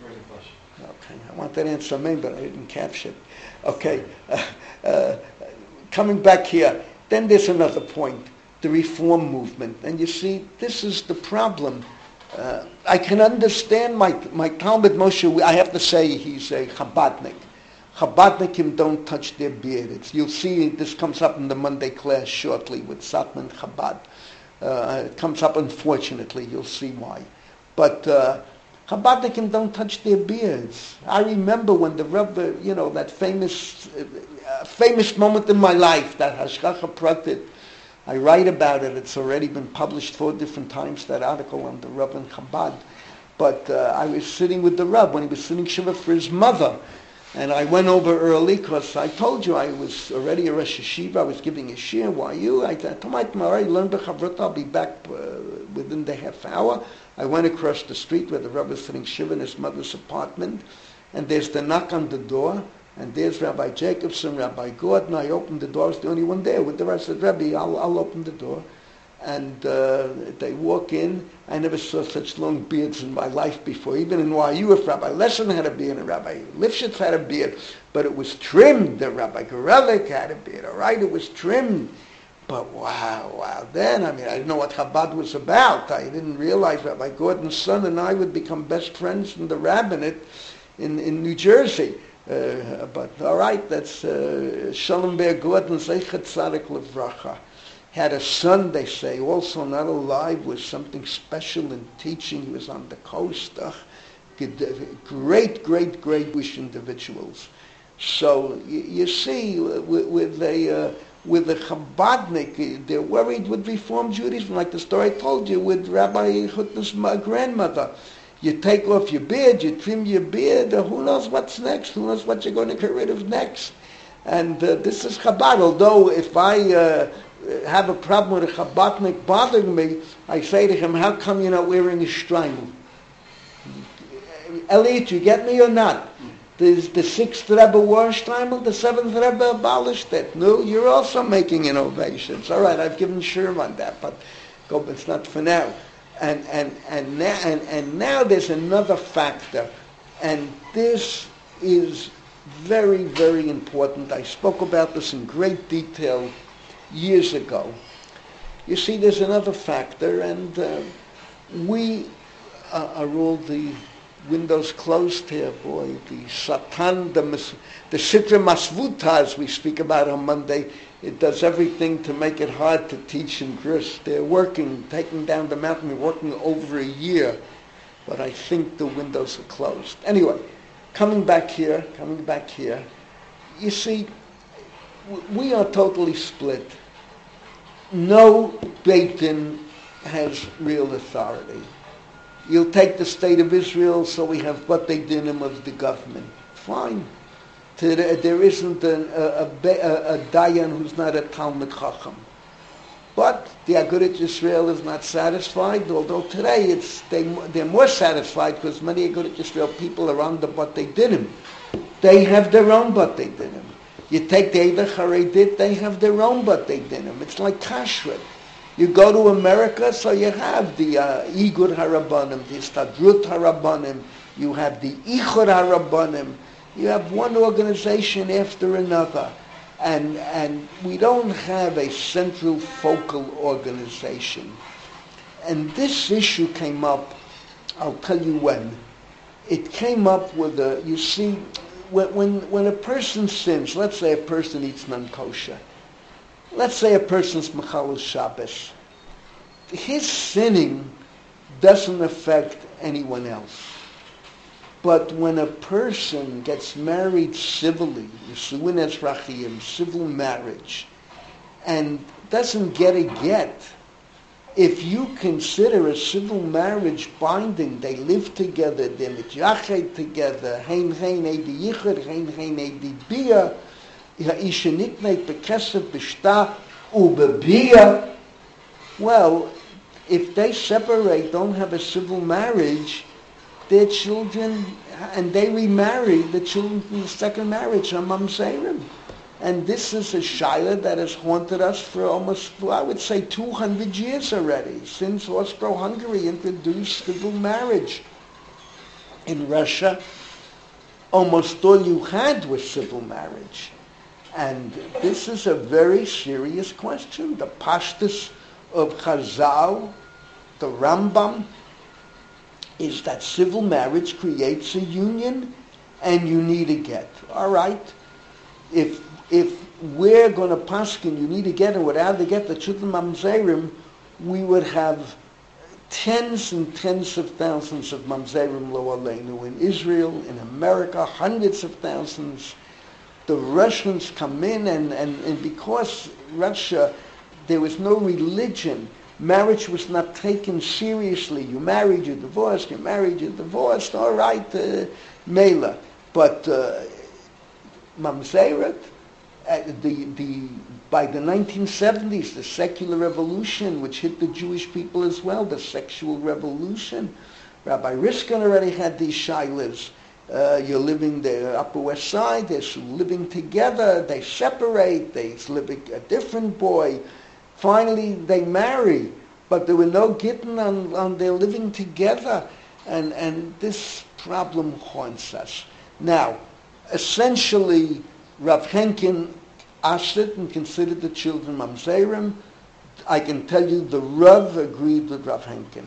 Okay, I want that answer made, but I didn't capture it. Okay, uh, uh, coming back here, then there's another point. The reform movement. And you see, this is the problem. Uh, I can understand my my Talmud Moshe, I have to say he's a Chabadnik. Chabadnikim don't touch their beard. It's, you'll see this comes up in the Monday class shortly with Satman Chabad. Uh, it comes up unfortunately, you'll see why. But uh, Chabadnikim don't touch their beards. I remember when the Rebbe, you know, that famous uh, famous moment in my life, that Hashgacha Pratit, I write about it. It's already been published four different times, that article on the Rebbe and Chabad. But uh, I was sitting with the Rebbe when he was sitting Shiva for his mother. And I went over early because I told you I was already a Rosh Yeshiva. I was giving a shir. Why you? I told my tomorrow, learn B'chavrut. I'll be back uh, within the half hour. I went across the street where the Rebbe was sitting Shiva in his mother's apartment. And there's the knock on the door. And there's Rabbi Jacobson, Rabbi Gordon. I opened the door. I was the only one there. With the rest of the Rebbe, I'll, I'll open the door. And uh, they walk in. I never saw such long beards in my life before. Even in Y U, if Rabbi Lesson had a beard and Rabbi Lifshitz had a beard, but it was trimmed. The Rabbi Gorelik had a beard, all right? It was trimmed. But wow, wow. Then, I mean, I didn't know what Chabad was about. I didn't realize Rabbi Gordon's son and I would become best friends in the rabbinate in, in New Jersey. Uh, but all right, that's uh, Shalom Ber Gordon, Zeichet Tzadik Levracha. Had a son, they say, also not alive, was something special in teaching. He was on the coast. Uh, great, great, great Jewish individuals. So you, you see, with, with a uh, with a Chabadnik, they're worried with Reform Judaism, like the story I told you with Rabbi Hutner's grandmother. You take off your beard, you trim your beard, uh, who knows what's next, who knows what you're going to get rid of next. And uh, this is Chabad, although if I uh, have a problem with a Chabadnik bothering me, I say to him, how come you're not wearing a shtreimel? Elliot, you get me or not? The, the sixth Rebbe wore a shtreimel, the seventh Rebbe abolished it. No, you're also making innovations. All right, I've given Sherm on that, but go, but it's not for now. And and and now and, and now there's another factor, and this is very, very important. I spoke about this in great detail years ago. You see, there's another factor, and uh, we uh, are all the windows closed here, boy. The Satan, the, the Sitra Masvuta, as we speak about on Monday, it does everything to make it hard to teach in Gris. They're working, taking down the mountain, they're working over a year, but I think the windows are closed. Anyway, coming back here, coming back here, you see, we are totally split. No Beit Din has real authority. You'll take the state of Israel, so we have Batei Dinim of the government. Fine. There isn't a, a, a, a Dayan who's not a Talmud Chacham. But the Agudat Yisrael is not satisfied, although today it's they, they're more satisfied because many Agudat Yisrael people are on the Batei Dinim. They have their own Batei Dinim. You take the Eidah Charedit, they have their own Batei Dinim. It's like Kashrut. You go to America, so you have the uh, Igud Harabanim, the Istadrut Harabanim, you have the Ichud Harabanim, you have one organization after another. And, and we don't have a central focal organization. And this issue came up, I'll tell you when. It came up with a, you see, when, when, when a person sins, let's say a person eats non-kosher, let's say a person's Mechalel Shabbos, his sinning doesn't affect anyone else. But when a person gets married civilly, Yisuin Ezrachim, civil marriage, and doesn't get a get, if you consider a civil marriage binding, they live together, they're mitjached together, hein hein edi yichud, hein hein edi bia, ha'isha nitneit bekesef b'shta ubebia. Well, if they separate, don't have a civil marriage, their children, and they remarry, the children from the second marriage are mamzerim. And this is a shaila that has haunted us for almost, well, I would say, two hundred years already, since Austro-Hungary introduced civil marriage. In Russia, almost all you had was civil marriage. And this is a very serious question. The pashtus of Chazal, the Rambam, is that civil marriage creates a union and you need a get. All right. If if we're going to paskin, you need a get, and without the get, the children mamzerim, we would have tens and tens of thousands of mamzerim lo aleinu in Israel, in America, hundreds of thousands. The Russians come in, and, and, and because Russia, there was no religion, marriage was not taken seriously. You married, you divorced, you married, you divorced, all right, uh, Mela. But uh, mamzeret, uh, the, the, by the nineteen seventies, the secular revolution, which hit the Jewish people as well, the sexual revolution, Rabbi Riskin already had these shilas. Uh, you're living the Upper West Side, they're living together, they separate, they live a different boy. Finally, they marry, but there were no gittin on, on their living together, and, and this problem haunts us. Now, essentially, Rav Henkin asked it and considered the children mamzerim. I can tell you the Rav agreed with Rav Henkin.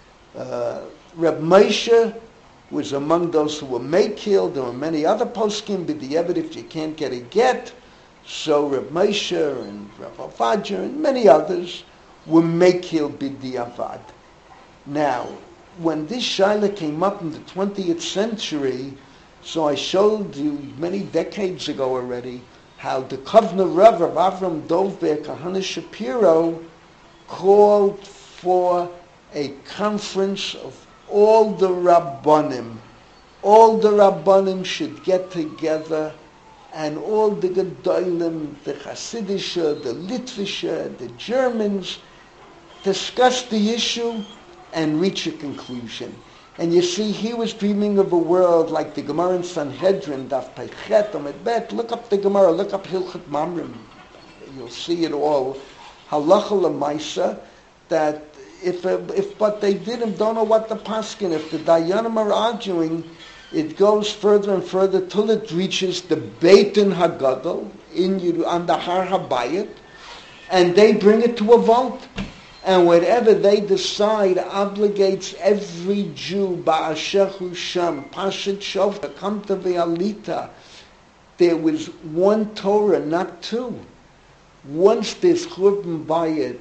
Uh, Reb Moshe was among those who were makil. There were many other poskim, but the evidence if you can't get a get. So Reb Moshe and Rav Ovadia and many others were makil b'diavad. Now, when this shaila came up in the twentieth century, so I showed you many decades ago already how the Kovner Rav of Avram Dovber Kahana Shapiro called for a conference of all the Rabbanim. All the Rabbanim should get together, and all the Gedolim, the Hasidische, the Litvische, the Germans, discuss the issue and reach a conclusion. And you see, he was dreaming of a world like the Gemara in Sanhedrin, Daf Peichet, Amid Bet. Look up the Gemara, look up Hilchot Mamrim. You'll see it all. Halacha l'maisa, that if, uh, if but they didn't, don't know what the paskin, if the Dayanim are arguing, it goes further and further till it reaches the Beit in Hagadol, in on the Har Habayit, and they bring it to a vote. And whatever they decide obligates every Jew, Ba'ashechu Sham, Pashat Shofar, come to Ve'alita. There was one Torah, not two. Once there's Churban Bayit,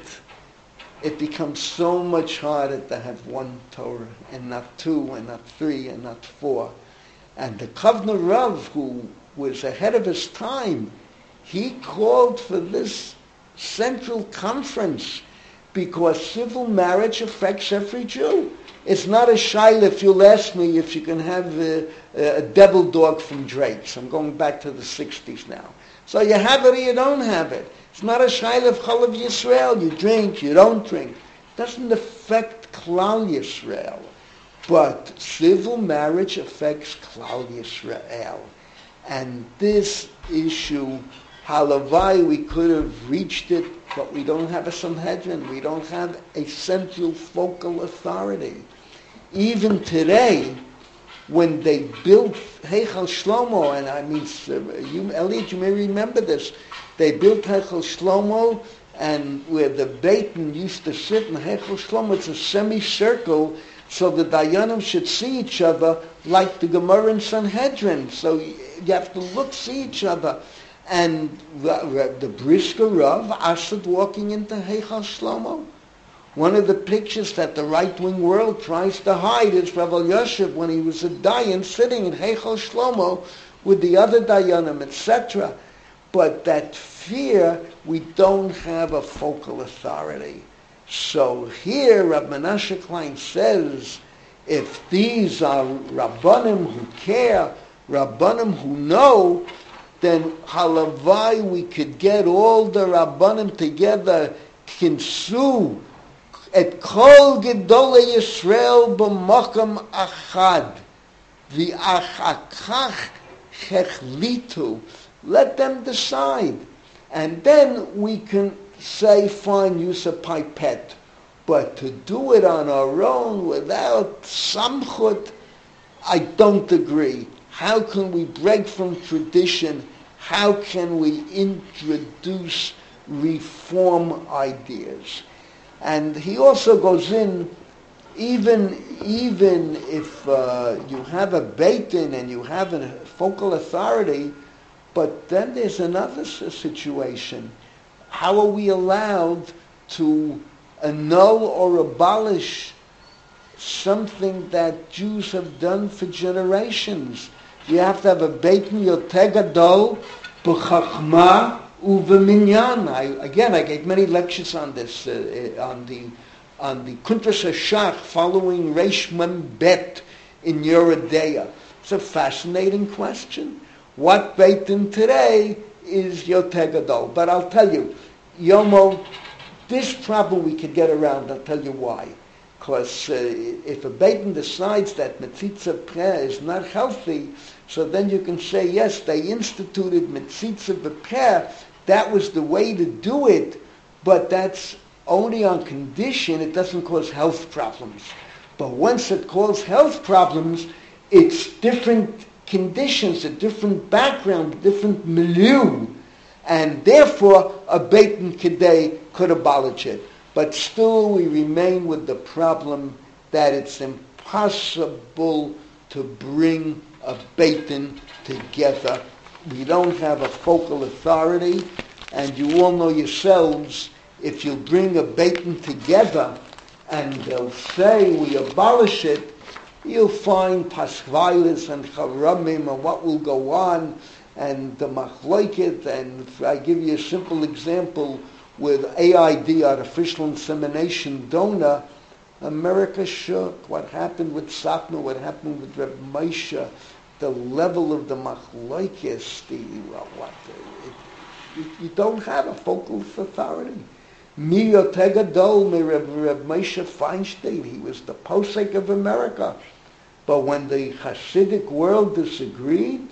it becomes so much harder to have one Torah, and not two, and not three, and not four. And the Kovner Rav, who was ahead of his time, he called for this central conference, because civil marriage affects every Jew. It's not a shaila, if you'll ask me, if you can have a, a devil dog from Drake's. I'm going back to the sixties now. So you have it or you don't have it. It's not a shaila of Chalav Yisrael. You drink, you don't drink. It doesn't affect Klal Yisrael. But civil marriage affects Klal Yisrael. And this issue, halavai, we could have reached it, but we don't have a Sanhedrin. We don't have a central focal authority. Even today, when they built Heichal Shlomo, and I mean, you, Elliot, you may remember this, they built Heichal Shlomo, and where the Beitin used to sit in Heichal Shlomo, it's a semicircle, so the Dayanim should see each other like the Gemara in Sanhedrin. So you have to look, see each other. And the, the Brisker Rav, Asad walking into Heichal Shlomo. One of the pictures that the right-wing world tries to hide is Rav Elyashiv when he was a Dayan sitting in Heichal Shlomo with the other Dayanim, et cetera. But that fear, we don't have a focal authority. So here, Rav Menashe Klein says, if these are Rabbanim who care, Rabbanim who know, then halavai we could get all the Rabbanim together, kinsu, et kol gedolei Yisrael b'makam achad, v'achakach chechlitu. Let them decide. And then we can say, fine, use a pipette. But to do it on our own without samchut, I don't agree. How can we break from tradition? How can we introduce reform ideas? And he also goes in, even, even if uh, you have a Beit Din and you have a focal authority, but then there's another situation. How are we allowed to annul or abolish something that Jews have done for generations? You have to have a Beit Din Yoter Gadol b'chachma u'v'minyan. I, again, I gave many lectures on this, uh, on the on the Kuntras HaShach following Reish Mem Bet in Yeridea. It's a fascinating question. What Beit Din today is Yoter Gadol? But I'll tell you, Yomo, this problem we could get around. I'll tell you why. Because uh, if a Beit Din decides that Metzitza Peh is not healthy, so then you can say, yes, they instituted Metzitza Peh, that was the way to do it, but that's only on condition it doesn't cause health problems. But once it causes health problems, it's different conditions, a different background, a different milieu, and therefore a Beit Din Kedei could abolish it. But still we remain with the problem that it's impossible to bring a Beit Din together. We don't have a focal authority, and you all know yourselves, if you bring a Beit Din together and they'll say we abolish it, you'll find Paschvailis and Charamim and what will go on, and the Machloiket, and if I give you a simple example, with A I D, artificial insemination donor, America shook. What happened with Satmar, what happened with Reb Moshe, the level of the machlokes, the well, what it, it, you don't have a focal authority. Mi Yoter Gadol, me Reb, Reb Moshe Feinstein, he was the posek of America. But when the Hasidic world disagreed,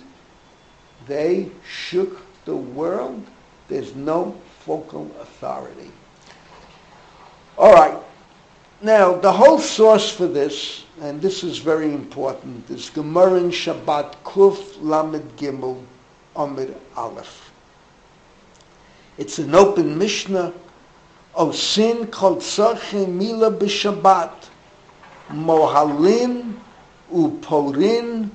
they shook the world. There's no focal authority. All right. Now, the whole source for this, and this is very important, is Gemara in Shabbat Kuf Lamed Gimel Amid Aleph. It's an open Mishnah. Osin kol tzorchei mila b'Shabbat, mohalin uporin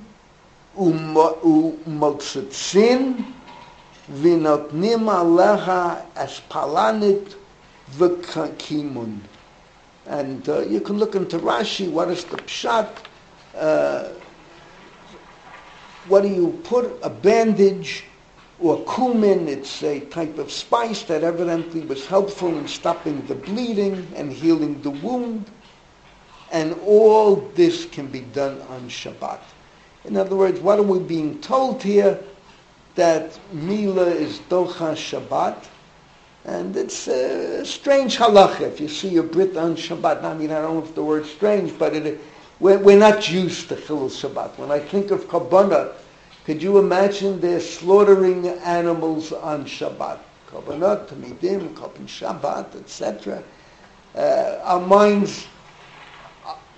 umotzitzin v'notnim aleha aspalanit v'kimun. And uh, you can look into Rashi. What is the pshat? Uh, what do you put? A bandage or kumin? It's a type of spice that evidently was helpful in stopping the bleeding and healing the wound. And all this can be done on Shabbat. In other words, what are we being told here? That Mila is Docha Shabbat. And it's a strange halacha. If you see a Brit on Shabbat, I mean, I don't know if the word's strange, but it, we're, we're not used to Chilul Shabbat. When I think of Kabbalah, could you imagine they're slaughtering animals on Shabbat? Kabbalah, Tamidim, Kabbalah Shabbat, et cetera. Uh, our minds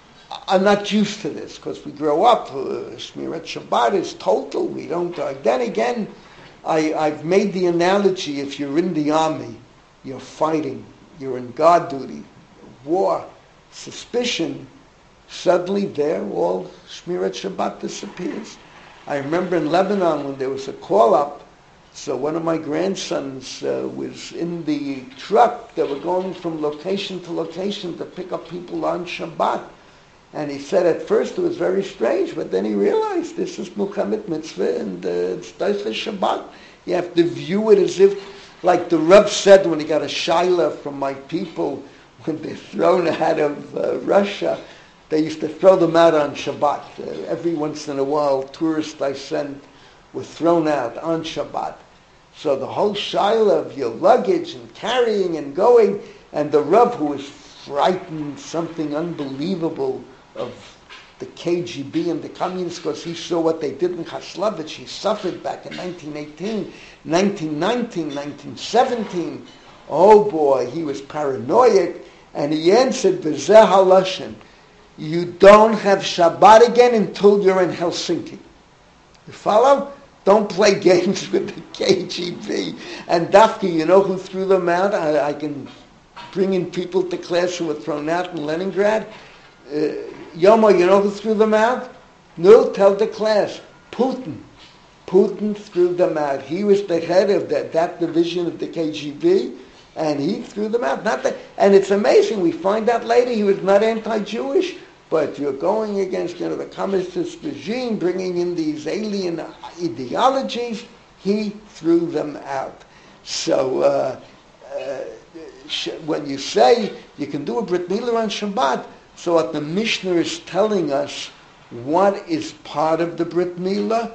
I'm not used to this because we grow up. Uh, Shmirat Shabbat is total. We don't. Uh, then again, I, I've made the analogy: if you're in the army, you're fighting, you're in guard duty, war, suspicion. Suddenly, there, all Shmirat Shabbat disappears. I remember in Lebanon when there was a call-up. So one of my grandsons uh, was in the truck. They were going from location to location to pick up people on Shabbat. And he said at first it was very strange, but then he realized this is Muhammad Mitzvah and uh, it's Daicha Shabbat. You have to view it as if, like the Reb said when he got a shaila from my people, when they're thrown out of uh, Russia, they used to throw them out on Shabbat. Uh, every once in a while, tourists I sent were thrown out on Shabbat. So the whole shaila of your luggage and carrying and going, and the Reb who was frightened, something unbelievable, of the K G B and the communists, because he saw what they did in Khaslavich. He suffered back in nineteen eighteen, nineteen nineteen, nineteen seventeen. Oh boy, he was paranoid, and he answered, B'zeh halashon, you don't have Shabbat again until you're in Helsinki. You follow? Don't play games with the K G B. And Dafki, you know who threw them out? I, I can bring in people to class who were thrown out in Leningrad. Uh, Yomo, you know who threw them out? No, tell the class. Putin. Putin threw them out. He was the head of that, that division of the K G B, and he threw them out. Not that, and it's amazing. We find out later he was not anti-Jewish, but you're going against, you know, the communist regime, bringing in these alien ideologies. He threw them out. So uh, uh, when you say you can do a Brit Milah on Shabbat, so what the Mishnah is telling us, what is part of the Brit Milah?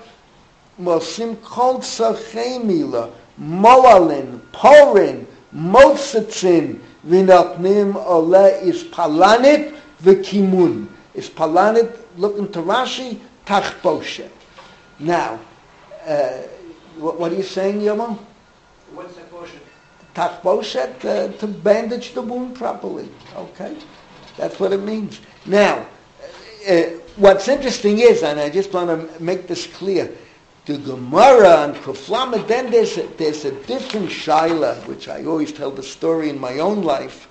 Mosim kol tzarchei milah, moalin, porin, motzitzin, v'notnim ole is palanit v'kimun. Is palanit, looking to Rashi, tachboshet. Now, uh, what, what are you saying, Yomo? What's tachboshet? Tachboshet, uh, to bandage the wound properly. Okay? That's what it means. Now, uh, what's interesting is, and I just want to make this clear, the Gemara and Kuflama, then there's a, there's a different shaila, which I always tell the story in my own life.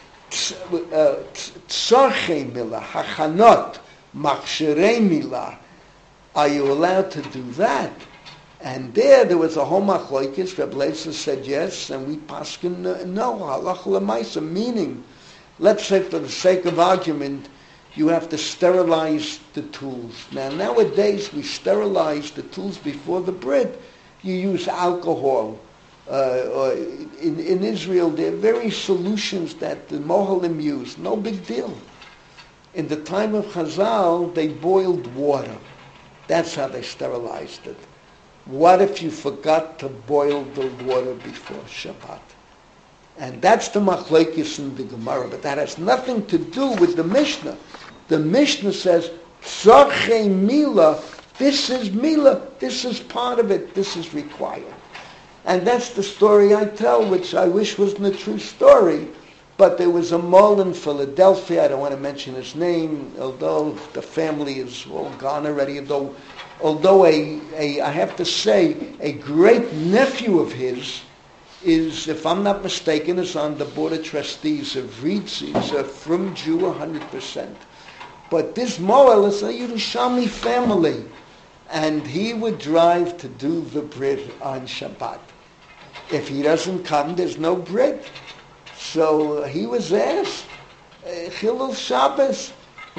Tzorchei milah, hachanot, machsherei milah. Are you allowed to do that? And there, there was a whole machlokes. Reb Lezer said yes, and we paskin uh, no. Halach lemaisa, meaning, let's say for the sake of argument, you have to sterilize the tools. Now, nowadays, we sterilize the tools before the Brit. You use alcohol. Uh, or in, in Israel, there are various solutions that the Mohalim use. No big deal. In the time of Chazal, they boiled water. That's how they sterilized it. What if you forgot to boil the water before Shabbat? And that's the machlokes in the Gemara, but that has nothing to do with the Mishnah. The Mishnah says, Tzorchei milah, this is milah, this is part of it, this is required. And that's the story I tell, which I wish wasn't a true story, but there was a mall in Philadelphia, I don't want to mention his name, although the family is all gone already, although, although a, a, I have to say, a great nephew of his is, if I'm not mistaken, is on the board of trustees of Reitz. He's a frum Jew, one hundred percent. But this Moel is a Yerushalmi family, and he would drive to do the Brit on Shabbat. If he doesn't come, there's no Brit. So he was asked, Chilul Shabbos,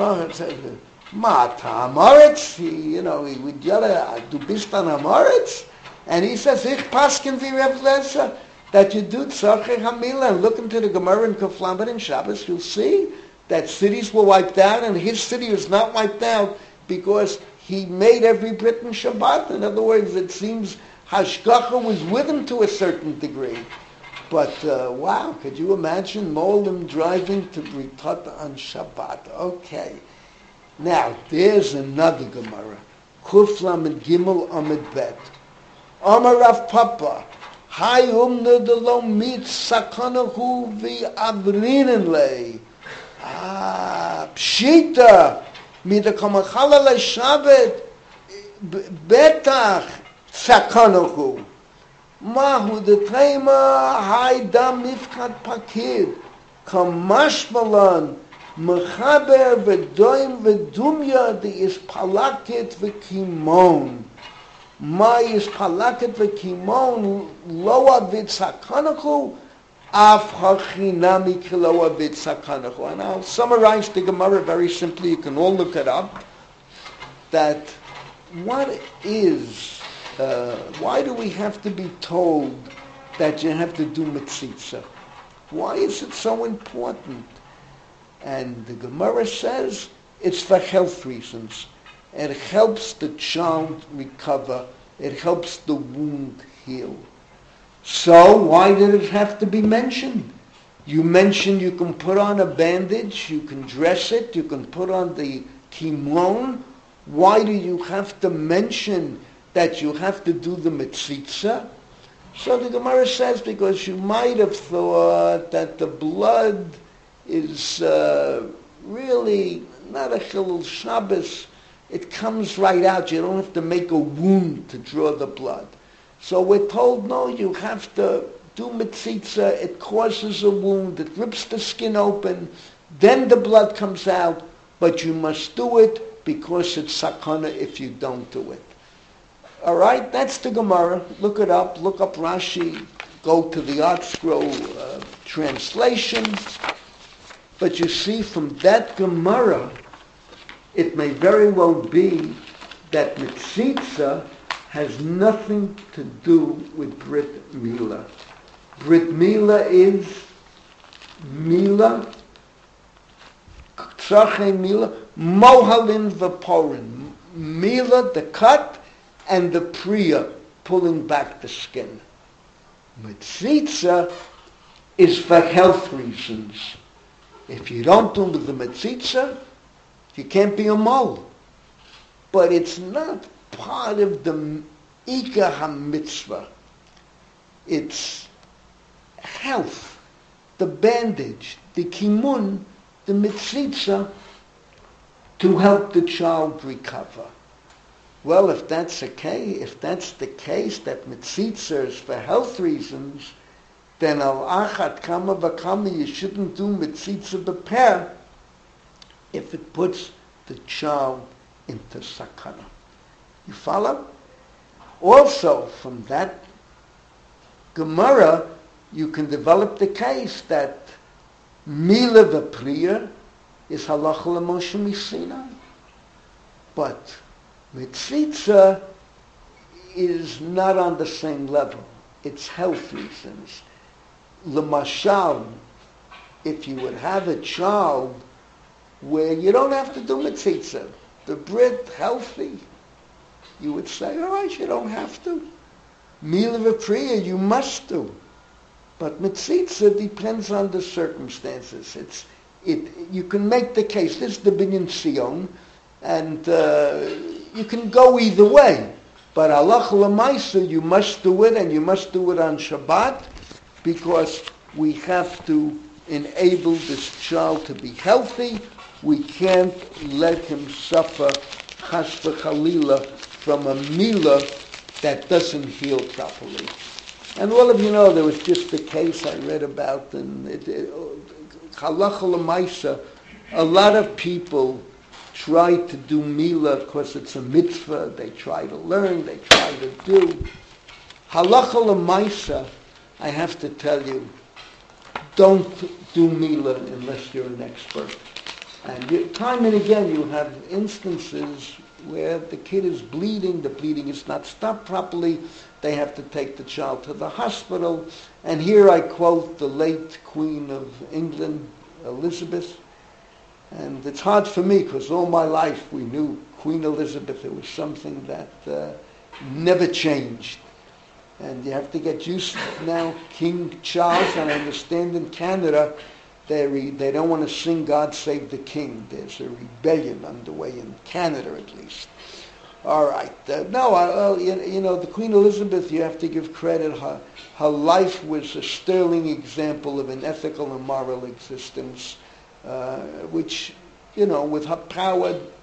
Mata Amoritz, you know, he would yell, Du bist an Amoritz? And he says, Ich paskin vi Reb Lezer, that you do Tzorchei HaMilah, and look into the Gemara in Kuflamet and Shabbos, you'll see that cities were wiped out, and his city was not wiped out because he made every Brit in Shabbat. In other words, it seems Hashgacha was with him to a certain degree. But uh, wow, could you imagine Molim driving to Britot on Shabbat? Okay. Now, there's another Gemara. Kuflamet Gimel Amid Bet. Amar Rav Papa, Hai umne de lo mit sakanahu vi avrinen lei. Ah, pshita, Midakam Shabbat Betach Sakanohu. Mahu the Tema Haida Mifkat Pakid Kamashmalan Mechaber V'doim V'dumya the is Palaket V'kimon. Ma is Palaket V'kimon Loa V'tzakanachu Af Hachinami Kiloa V'tzakanachu. And I'll summarize the Gemara very simply. You can all look it up. That what is, uh, why do we have to be told that you have to do mitzitza? Why is it so important? And the Gemara says it's for health reasons. It helps the child recover. It helps the wound heal. So why did it have to be mentioned? You mentioned you can put on a bandage, you can dress it, you can put on the kimon. Why do you have to mention that you have to do the mitzitza? So the Gemara says because you might have thought that the blood is uh, really not a Chilul Shabbos. It comes right out. You don't have to make a wound to draw the blood. So we're told, no, you have to do mitzitza. It causes a wound. It rips the skin open. Then the blood comes out. But you must do it because it's sakana if you don't do it. All right? That's the Gemara. Look it up. Look up Rashi. Go to the Art Scroll uh, translation. But you see, from that Gemara, it may very well be that mitzitza has nothing to do with Brit Mila. Brit Mila is Mila, Tzarchei Mila, Mohalin Vaporin. Mila, the cut, and the Priya, pulling back the skin. Mitzitza is for health reasons. If you don't do the mitzitza, you can't be a mole. But it's not part of the Ika HaMitzvah. It's health, the bandage, the kimun, the mitzitza, to help the child recover. Well, if that's okay, if that's the case, that mitzitza is for health reasons, then al achat kama v'kama, you shouldn't do mitzitza b'per if it puts the child into sakana. You follow? Also, from that Gemara, you can develop the case that Mila v'Priya is halacha l'Moshe Sinai. But mitzitza is not on the same level. It's health reasons. L'mashal, if you would have a child where you don't have to do mitzitza, the Brit healthy, you would say, all right, you don't have to. Mila v'Priya, you must do. But mitzitza depends on the circumstances. It's it. You can make the case. This is the Binyan Sion, and uh, you can go either way. But halacha l'maisa, you must do it, and you must do it on Shabbat, because we have to enable this child to be healthy. We can't let him suffer chas v'chalila from a mila that doesn't heal properly. And all of you know there was just a case I read about in halacha l'maisa. A lot of people try to do mila because it's a mitzvah. They try to learn. They try to do. Halacha l'maisa, I have to tell you, don't do mila unless you're an expert. And you, time and again you have instances where the kid is bleeding, the bleeding is not stopped properly, they have to take the child to the hospital. And here I quote the late Queen of England, Elizabeth. And it's hard for me because all my life we knew Queen Elizabeth. It was something that uh, never changed. And you have to get used to it now. King Charles, and I understand in Canada, they re, they don't want to sing God Save the King. There's a rebellion underway in Canada, at least. All right. Uh, no, I, well, you, you know, the Queen Elizabeth, you have to give credit. Her, her life was a sterling example of an ethical and moral existence, uh, which, you know, with her power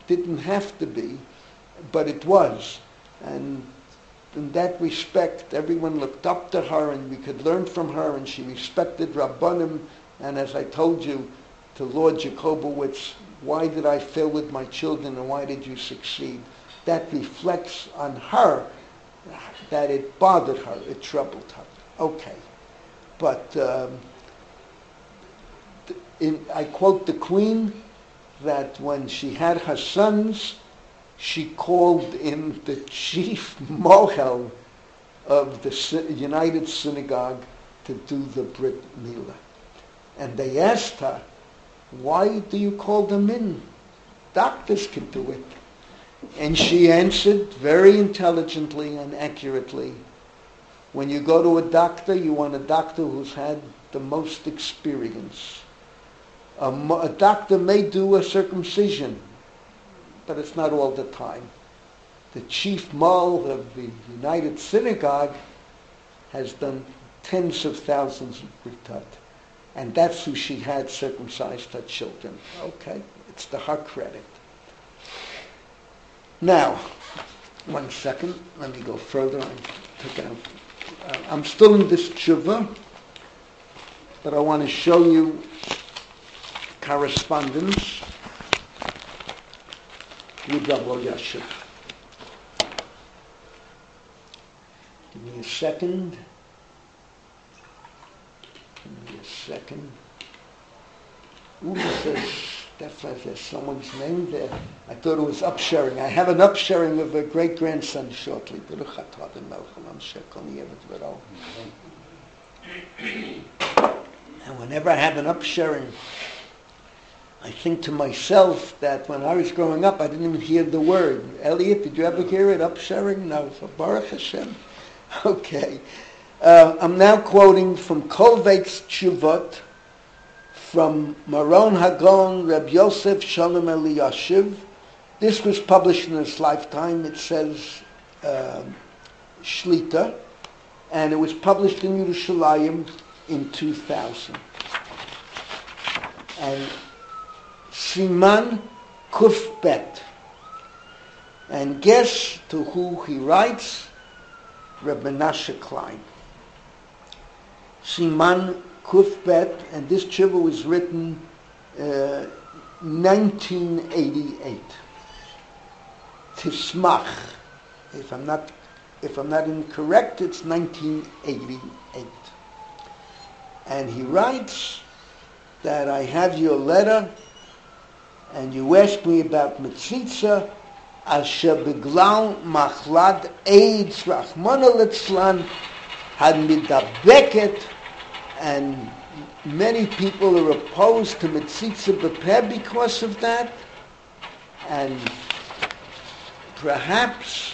didn't have to be, but it was. And in that respect, everyone looked up to her, and we could learn from her, and she respected Rabbanim. And as I told you, to Lord Jacobowitz, why did I fail with my children, and why did you succeed? That reflects on her, that it bothered her, it troubled her. Okay. But um, in, I quote the Queen, that when she had her sons, she called in the chief mohel of the United Synagogue to do the Brit Milah. And they asked her, why do you call them in? Doctors can do it. And she answered very intelligently and accurately, when you go to a doctor, you want a doctor who's had the most experience. A, a doctor may do a circumcision, but it's not all the time. The chief mole of the United Synagogue has done tens of thousands of britot. And that's who she had circumcised her children. Okay, it's to her credit. Now, one second, let me go further. I took out, uh, I'm still in this tshuva, but I want to show you correspondence with Rabbi Yashiv. Give me a second. Give me a second. Ooh, it says, definitely there's someone's name there. I thought it was upsharing. I have an upsharing of a great-grandson shortly. And whenever I have an upsharing, I think to myself that when I was growing up, I didn't even hear the word. Elliot, did you ever hear it, upsharing? No. So Baruch Hashem. Okay. Uh, I'm now quoting from Kolveik's Tshuvot, from Maron Hagon, Reb Yosef Shalom Eliyashiv. This was published in his lifetime. It says uh, Shlita, and it was published in Yerushalayim in two thousand. And Siman Kuf Bet. And guess to who he writes? Reb Menashe Klein. Siman Kuf Bet, and this tshuva was written uh, nineteen eighty-eight. Tismach. If I'm not, if I'm not incorrect, it's nineteen eighty-eight. And he writes that I have your letter, and you asked me about Metzitza, asher beglal machlad AIDS Rachmana litzlan had midabeket, and many people are opposed to Metzitza B'Peh because of that, and perhaps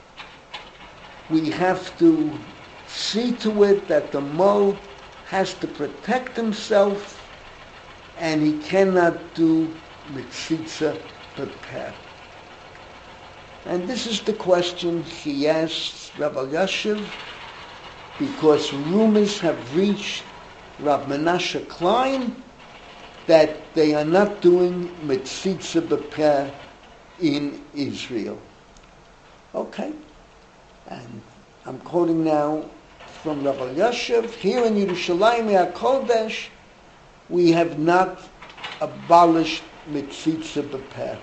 we have to see to it that the Mo has to protect himself, and he cannot do Metzitza B'Peh. And this is the question he asks Rabbi Yashiv, because rumors have reached Rav Menashe Klein that they are not doing Metzitza B'Peh in Israel. Okay. And I'm quoting now from Rabbi Yashiv. Here in Yerushalayim HaKodesh, we have not abolished Metzitza B'Peh.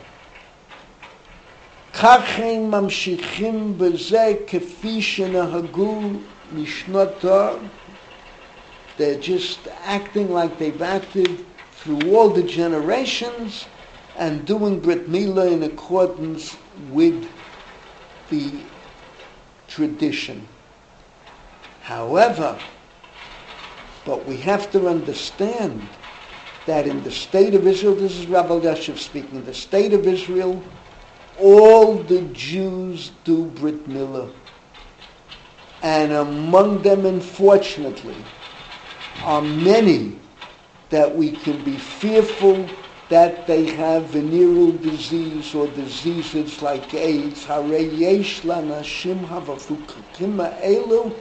Kachem mamshichim b'zeh kefi shenahagu mishnot Torah. They're just acting like they've acted through all the generations and doing Brit Milah in accordance with the tradition. However, but we have to understand that in the state of Israel, this is Rabbi Yashiv speaking, the state of Israel, all the Jews do Brit Milah. And among them, unfortunately, are many that we can be fearful that they have venereal disease or diseases like AIDS. Harei yesh lanashim havafukakim ha'elu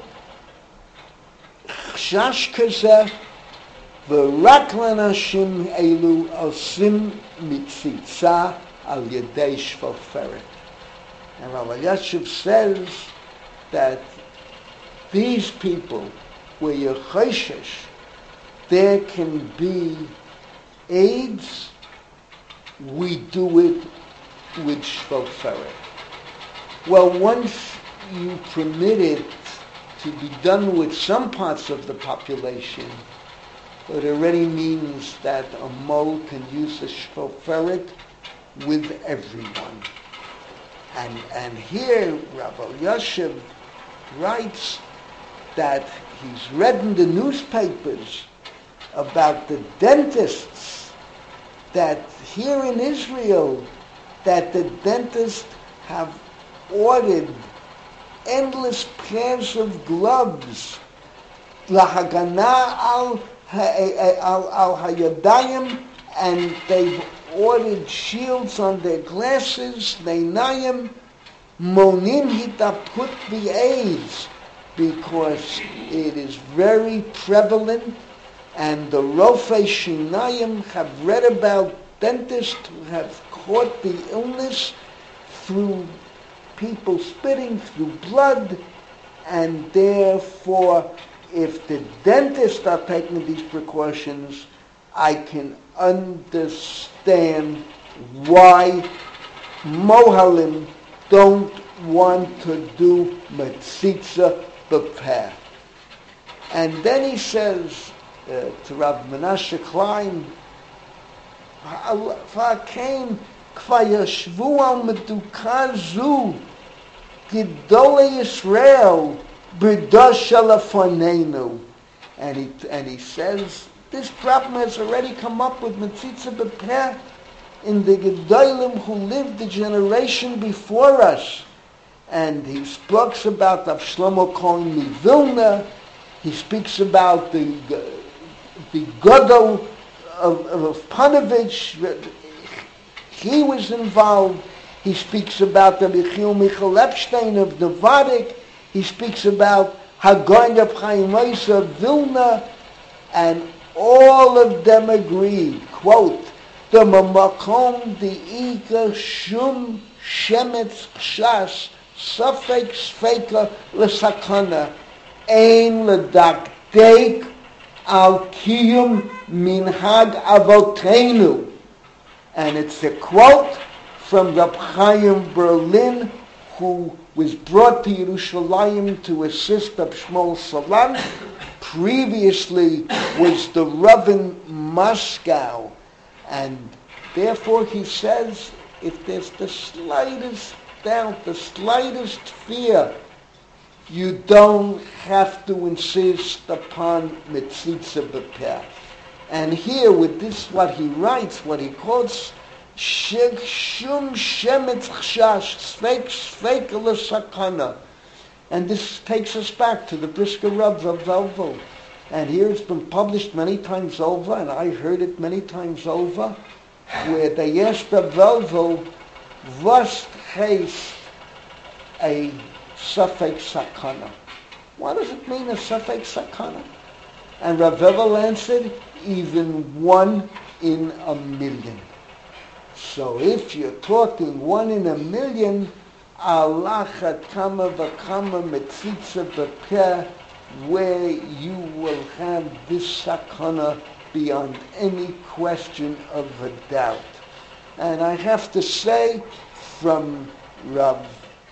chashash kazeh v'rak lanashim elu osim mitzitza al yedei shvoferet. And Rav Elyashiv says that these people, where you're chayshish, there can be AIDS, we do it with shvoferet. Well, once you permit it to be done with some parts of the population, it already means that a mole can use a shvoferet with everyone. And and here Rav Elyashiv writes that he's read in the newspapers about the dentists that here in Israel, that the dentists have ordered endless pairs of gloves, lahagana al al al hayadayim, and they've ordered shields on their glasses, neinayim, monim hitaput v'aids, because it is very prevalent, and the Rofei Shinayim have read about dentists who have caught the illness through people spitting, through blood, and therefore, if the dentists are taking these precautions, I can understand why Mohalim don't want to do Metzitza B'Peh. And then he says uh, to Rav Menashe Klein, V'akein k'va yashvu al meduka zu Gidolei Yisrael b'rdosh shalafonenu. And he and he says, this problem has already come up with Metzitza B'Peh in the Gedolim who lived the generation before us. And he speaks about Rav Shlomo Cohen Vilna. He speaks about the the Godel of, of Panovich. He was involved. He speaks about the Michiel Michael Epstein of Novadik. He speaks about Hagoyin of Chaim Moshe of Vilna, and all of them agreed, quote, the Mamakom the Ika Shum Shemetz Pshas Safek Sfeika L'Sakana Ein L'Dakdeik Al Kiyum Minhag Avotenu. And it's a quote from Reb Chaim Berlin, who was brought to Yerushalayim to assist Reb Shmuel Salant. Previously was the Rav in Moscow. And therefore he says, if there's the slightest doubt, the slightest fear, you don't have to insist upon Metzitza B'Peh. And here with this, what he writes, what he calls Shek Shum Shemetz Chashash Sveik Sveik L'Sakana. And this takes us back to the Brisker Rav of Velvo. And here it's been published many times over, and I heard it many times over, where they asked Rav Velvo, was heißt a Safek Sakana? What does it mean, a Safek Sakana? And Rav Velvo answered, even one in a million. So if you're talking one in a million, Allah kama v'kama metzitza b'peh, where you will have this sakana beyond any question of a doubt. And I have to say, from Rav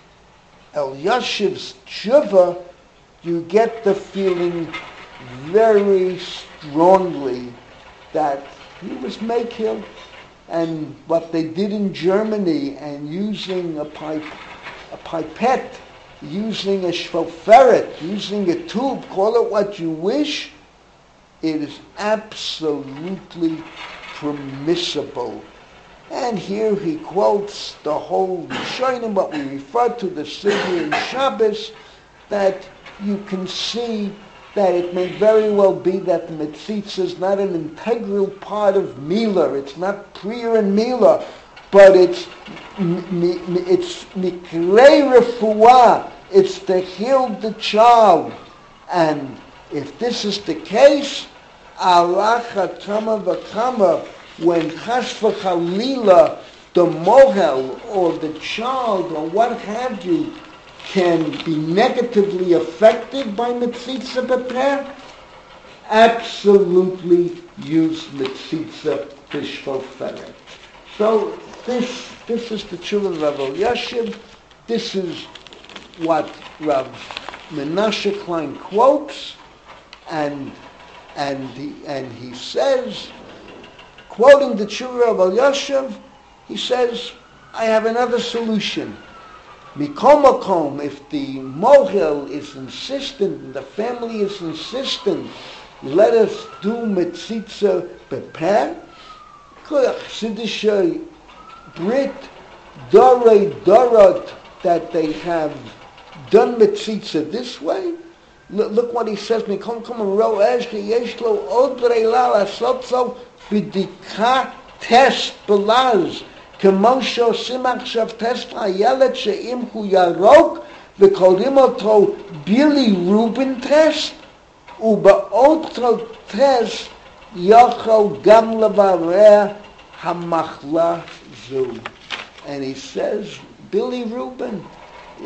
Elyashiv's tshuva, you get the feeling very strongly that he was makil, and what they did in Germany, and using a pipe, a pipette, using a shvoferet, using a tube, call it what you wish, it is absolutely permissible. And here he quotes the whole Rishonim, what we refer to the Siddur in Shabbos, that you can see that it may very well be that the Metzitza is not an integral part of Mila. It's not Priya and Mila, but it's it's Mikrei Refuah. It's to heal the child. And if this is the case, Allah Chatama V'Kama, when Chas v'Chalila the mohel or the child or what have you can be negatively affected by mitzitza beper, absolutely use mitzitza b'shoferet. So this this is the tshuva of Rav Elyashiv. This is what Rav Menashe Klein quotes, and and he and he says, quoting the tshuva of Elyashiv, he says, I have another solution. Mikom makom, if the mohel is insistent, and the family is insistent, let us do mitzitza beper. Chassidische Brit Dorei Dorot, that they have done mitzitza this way. Look, look what he says. Mikom kom ro eshli yeshlo od reila lasot so b'dika test belaz. כמו שעושים עכשיו טסט לילד שאם הוא ירוק וקוראים אותו בילי רובין טסט, ובאותו טסט יכול גם לברר המחלה זו. And he says, Billy Rubin, uh,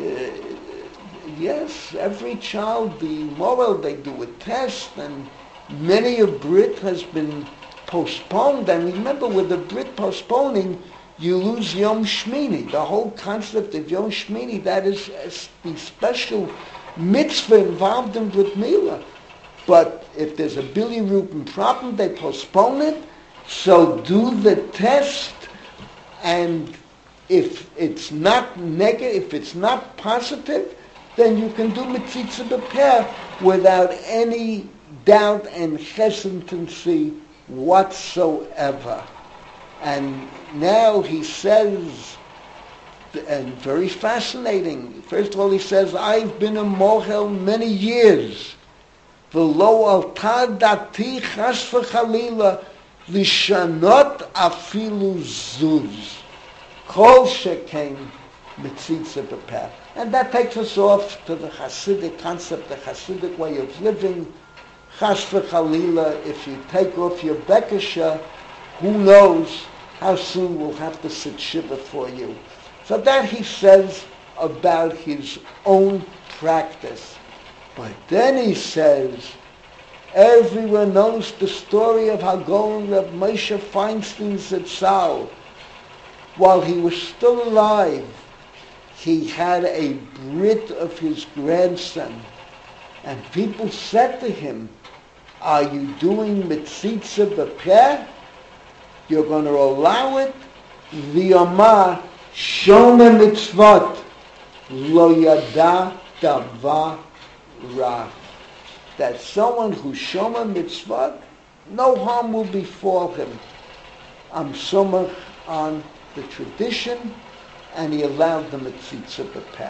yes, every child, the moral, they do a test, and many a Brit has been postponed. And remember, with the Brit postponing, you lose Yom Shmini. The whole concept of Yom Shmini, that is the special mitzvah involved in Brit Milah. But if there's a Billy Rubin problem, they postpone it. So do the test, and if it's not negative, if it's not positive, then you can do mitzitza beper without any doubt and hesitancy whatsoever. And now he says, and very fascinating, first of all he says, I've been a mohel many years. V'lo alta dati chas v'chalila lishanot afilu zuz. Kol shekain mitzitza beper. And that takes us off to the Hasidic concept, the Hasidic way of living. Chas v'chalila, if you take off your bekesha, who knows how soon we'll have to sit shiva for you. So that he says about his own practice. But then he says, everyone knows the story of how Gaon Reb Moshe Feinstein Zatzal, while he was still alive, he had a brit of his grandson. And people said to him, are you doing mitzitza beper? You're going to allow it? V'yomar shoma mitzvot lo yada dava ra. That someone who shoma mitzvot, no harm will befall him. I'm somach on the tradition, and he allowed the mitzitza beper.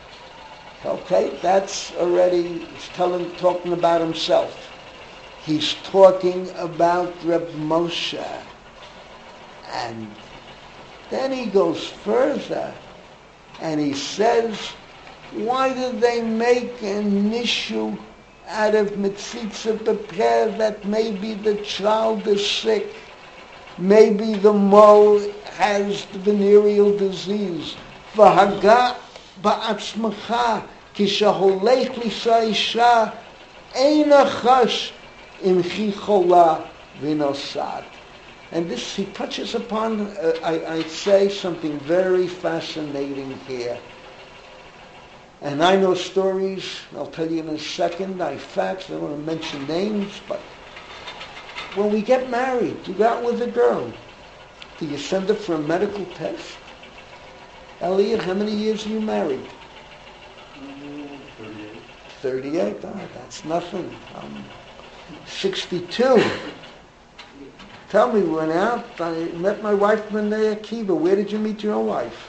Okay, that's already, he's telling, talking about himself. He's talking about Reb Moshe. And then he goes further, and he says, why did they make an issue out of mitzitza beper that maybe the child is sick, maybe the mole has the venereal disease? V'haga ba'atzmacha kishaholech lisa isha ein achash im chi chola v'nosad. And this, he touches upon, uh, I, I'd say, something very fascinating here. And I know stories, I'll tell you in a second, I facts, I don't want to mention names, but when we get married, you go out with a girl, do you send her for a medical test? Elliot, how many years are you married? thirty-eight. thirty-eight, oh, that's nothing. I'm sixty-two. Tell me, we went out, I met my wife in the Akiva. Where did you meet your wife?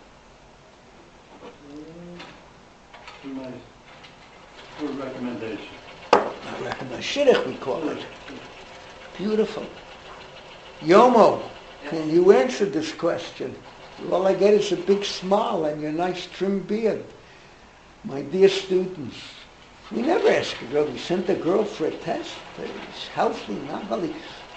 My good recommendation. Shidduch, we call it. Beautiful. Yomo, can you answer this question? All I get is a big smile and your nice trim beard. My dear students, we never ask a girl. We sent a girl for a test. It's healthy, not healthy.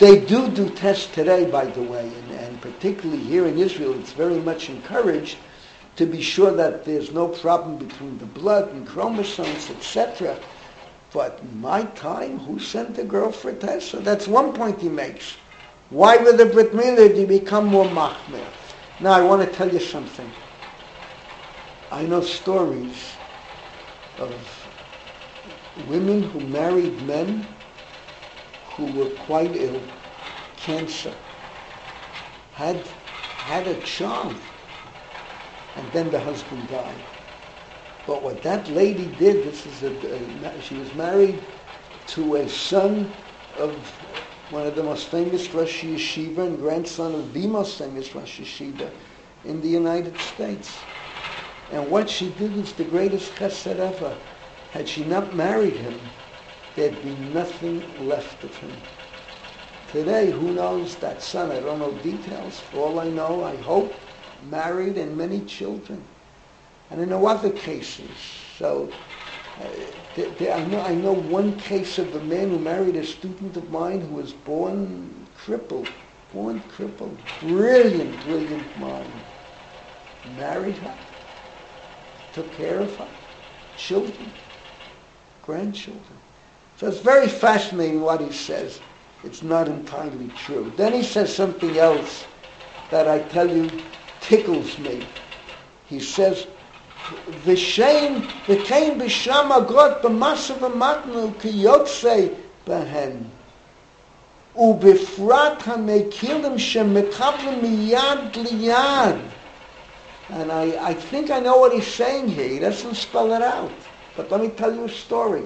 They do do tests today, by the way, and, and particularly here in Israel, it's very much encouraged to be sure that there's no problem between the blood and chromosomes, et cetera. But in my time, who sent a girl for a test? So that's one point he makes. Why with the Brit Milah do you become more machmir? Now I want to tell you something. I know stories of women who married men who were quite ill, cancer, had had a child, and then the husband died. But what that lady did, this is a, a she was married to a son of one of the most famous Rosh Yeshiva and grandson of the most famous Rosh Yeshiva in the United States. And what she did was the greatest chesed ever. Had she not married him, there'd be nothing left of him. Today, who knows that son? I don't know details. For all I know, I hope, married and many children. And I know other cases. So uh, there, there, I, know, I know one case of a man who married a student of mine who was born crippled. Born crippled. Brilliant, brilliant mind. Married her. Took care of her. Children. Grandchildren. So it's very fascinating what he says. It's not entirely true. Then he says something else that I tell you tickles me. He says, V'shein v'kein b'sham agot b'masa v'matnu ki yotzei b'hen u'bifrat ha'mekilim shemekablim miyad liyad. And I, I think I know what he's saying here. He doesn't spell it out. But let me tell you a story.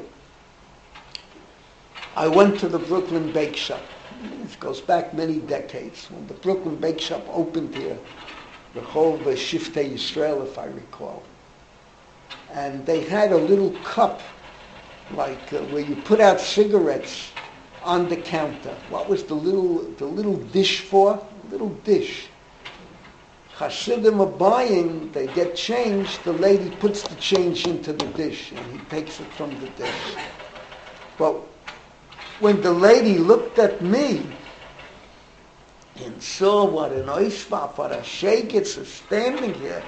I went to the Brooklyn Bake Shop. It goes back many decades. When the Brooklyn Bake Shop opened here, the whole Shiftei Yisrael, if I recall. And they had a little cup, like uh, where you put out cigarettes on the counter. What was the little the little dish for? A little dish. Hasidim are buying, they get change, the lady puts the change into the dish, and he takes it from the dish. But when the lady looked at me and saw what an oishbaf, what a sheiketz is standing here,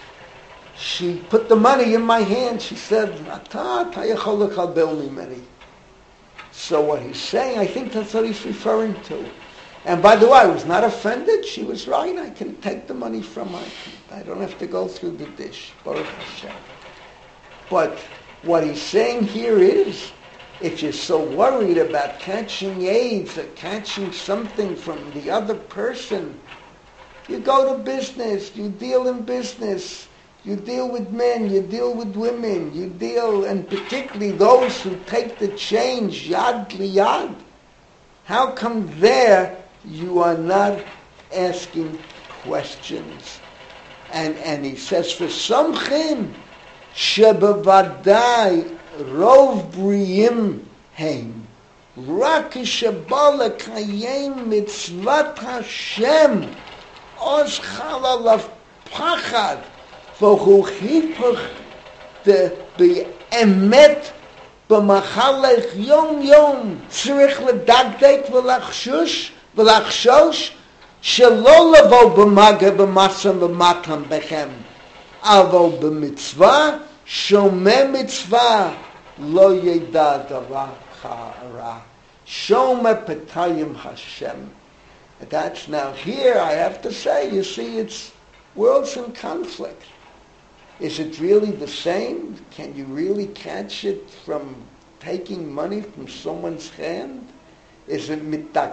she put the money in my hand. She said, Ata, ta yachol lekabel mimeni. So what he's saying, I think that's what he's referring to. And by the way, I was not offended. She was right. I can take the money from her. I don't have to go through the dish. Baruch Hashem. But what he's saying here is, if you're so worried about catching AIDS or catching something from the other person, you go to business, you deal in business, you deal with men, you deal with women, you deal, and particularly those who take the change, yad liyad. How come there you are not asking questions? And and he says, for some chim, shebavadai rov briyim heim, rak shebala kayem mitzvat Hashem, oz chalalav pachad, v'hu chipach de be'emet b'machalech yom yom tzrich ledagdek v'lachshush v'lachshosh shelo levo b'maga b'masam b'matam bechem avo b'mitzvah shomeh mitzvah lo yeda davar chara shomeh petayim Hashem. That's now here, I have to say, you see, it's worlds in conflict. Is it really the same? Can you really catch it from taking money from someone's hand? Is it mitadbek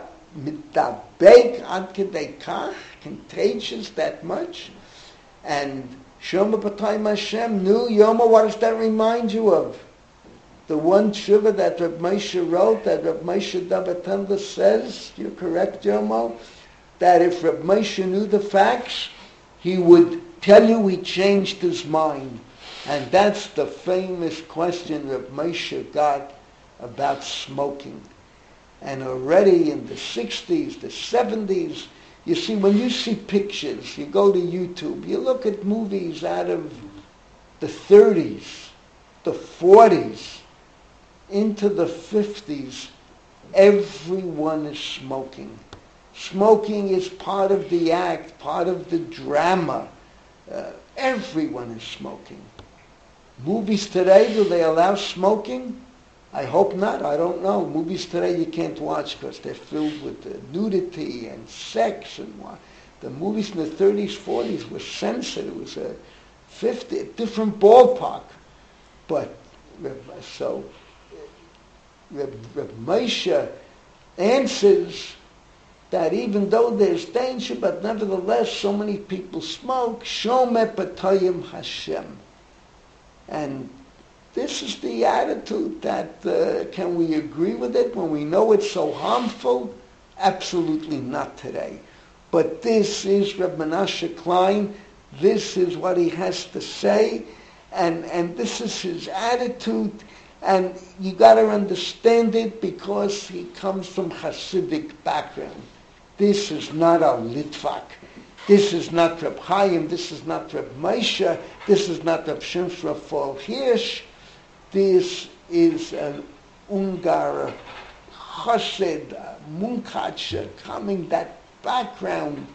ad kedei kach, contagious that much? And Shoma B'tayim Hashem, Nu Yoma, what does that remind you of? The one tshuva that Reb Moshe wrote, that Reb Moshe Davatanda says, you're correct, Yomo, that if Reb Moshe knew the facts, he would tell you he changed his mind. And that's the famous question Reb Moshe got about smoking. And already in the sixties, the seventies, you see, when you see pictures, you go to YouTube, you look at movies out of the thirties, the forties, into the fifties, Everyone is smoking. Smoking is part of the act, part of the drama. Uh, everyone is smoking. Movies today, do they allow smoking? I hope not. I don't know. Movies today you can't watch because they're filled with uh, nudity and sex and what. The movies in the thirties, forties were censored. It was a fifty, a different ballpark. But so Reb, Reb Moshe answers that even though there's danger, but nevertheless so many people smoke. Shomeh B'Toyim Hashem. And this is the attitude that, uh, can we agree with it when we know it's so harmful? Absolutely not today. But this is Reb Menashe Klein. This is what he has to say. And, and this is his attitude. And you got to understand it because he comes from Hasidic background. This is not a Litvak. This is not Reb Chaim. This is not Reb Moshe. This is not Reb Shimshon Raphael Hirsch. This is an Ungar Chassid, a Munkatscher, coming that background.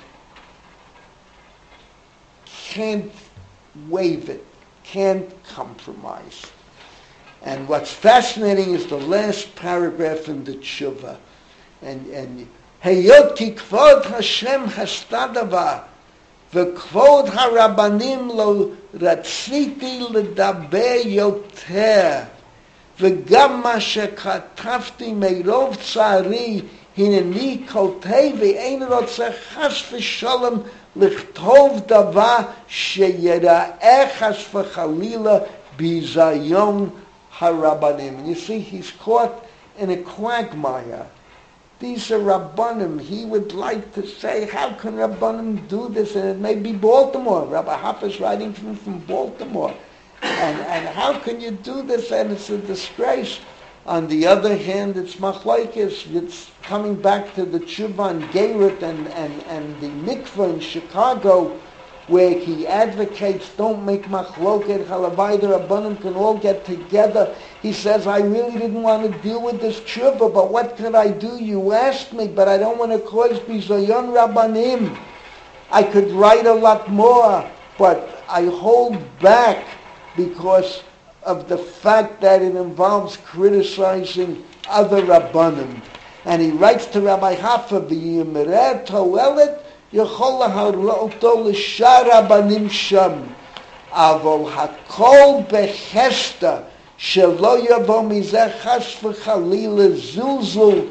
Can't waive it. Can't compromise. And what's fascinating is the last paragraph in the tshuva. And, and Heyot ki kvod Hashem hastadava, v'kvod harabanim lo ratziti ledaber yoter, v'gam ma shekatavti meirov tzari, hineni kotei ve'ein rotzeh chas v'sholem lichtov dava sheyera'eh chas v'chalila bizayon harabanim. And you see, he's caught in a quagmire. These are Rabbanim. He would like to say, how can Rabbanim do this? And it may be Baltimore. Rabbi Hafez is writing from, from Baltimore. And, and how can you do this? And it's a disgrace. On the other hand, it's Machlokes. It's coming back to the Tshuva and Geirut and, and, and the mikveh in Chicago, where he advocates, don't make Machloket, Halavai, the Rabbanim can all get together. He says, I really didn't want to deal with this tshuva, but what could I do? You asked me, but I don't want to cause bizayon Rabbanim. I could write a lot more, but I hold back because of the fact that it involves criticizing other Rabbanim. And he writes to Rabbi Hafa, V'yimereh to'elet, יכול להראותו לשאר רבנים שם, אבל הכל בחסדה, שלא יבוא מזה חס וחלילה זלזול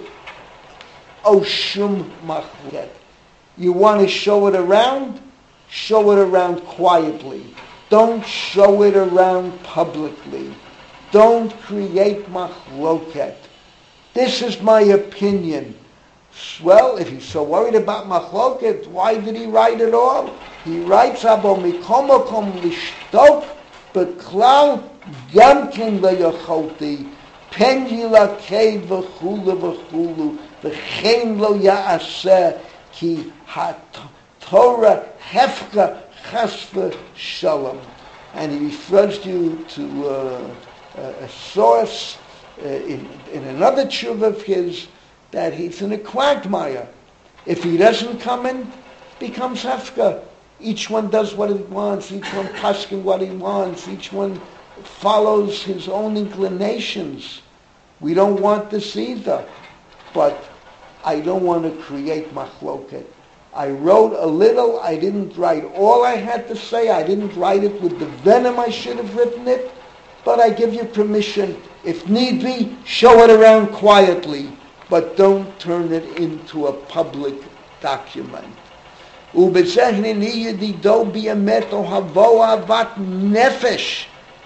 או שום מחלוקת. You want to show it around? Show it around quietly. Don't show it around publicly. Don't create machloket. This is my opinion. Well, if he's so worried about machloket, why did he write it all? He writes, Abo mikomokom lishtok beklal gamkin leyacholti pen yilakei v'chulu v'chulu v'chein lo ya'aseh ki ha-Torah hefka chasva shalom. And he refers you to uh, a source uh, in, in another tshuva of his, that he's in a quagmire. If he doesn't come in, becomes hefka. Each one does what he wants. Each one paskin what he wants. Each one follows his own inclinations. We don't want this either. But I don't want to create machloket. I wrote a little. I didn't write all I had to say. I didn't write it with the venom I should have written it. But I give you permission, if need be, show it around quietly. But don't turn it into a public document. ובזה הנני ידידו באמת אוהבו אהבת נפש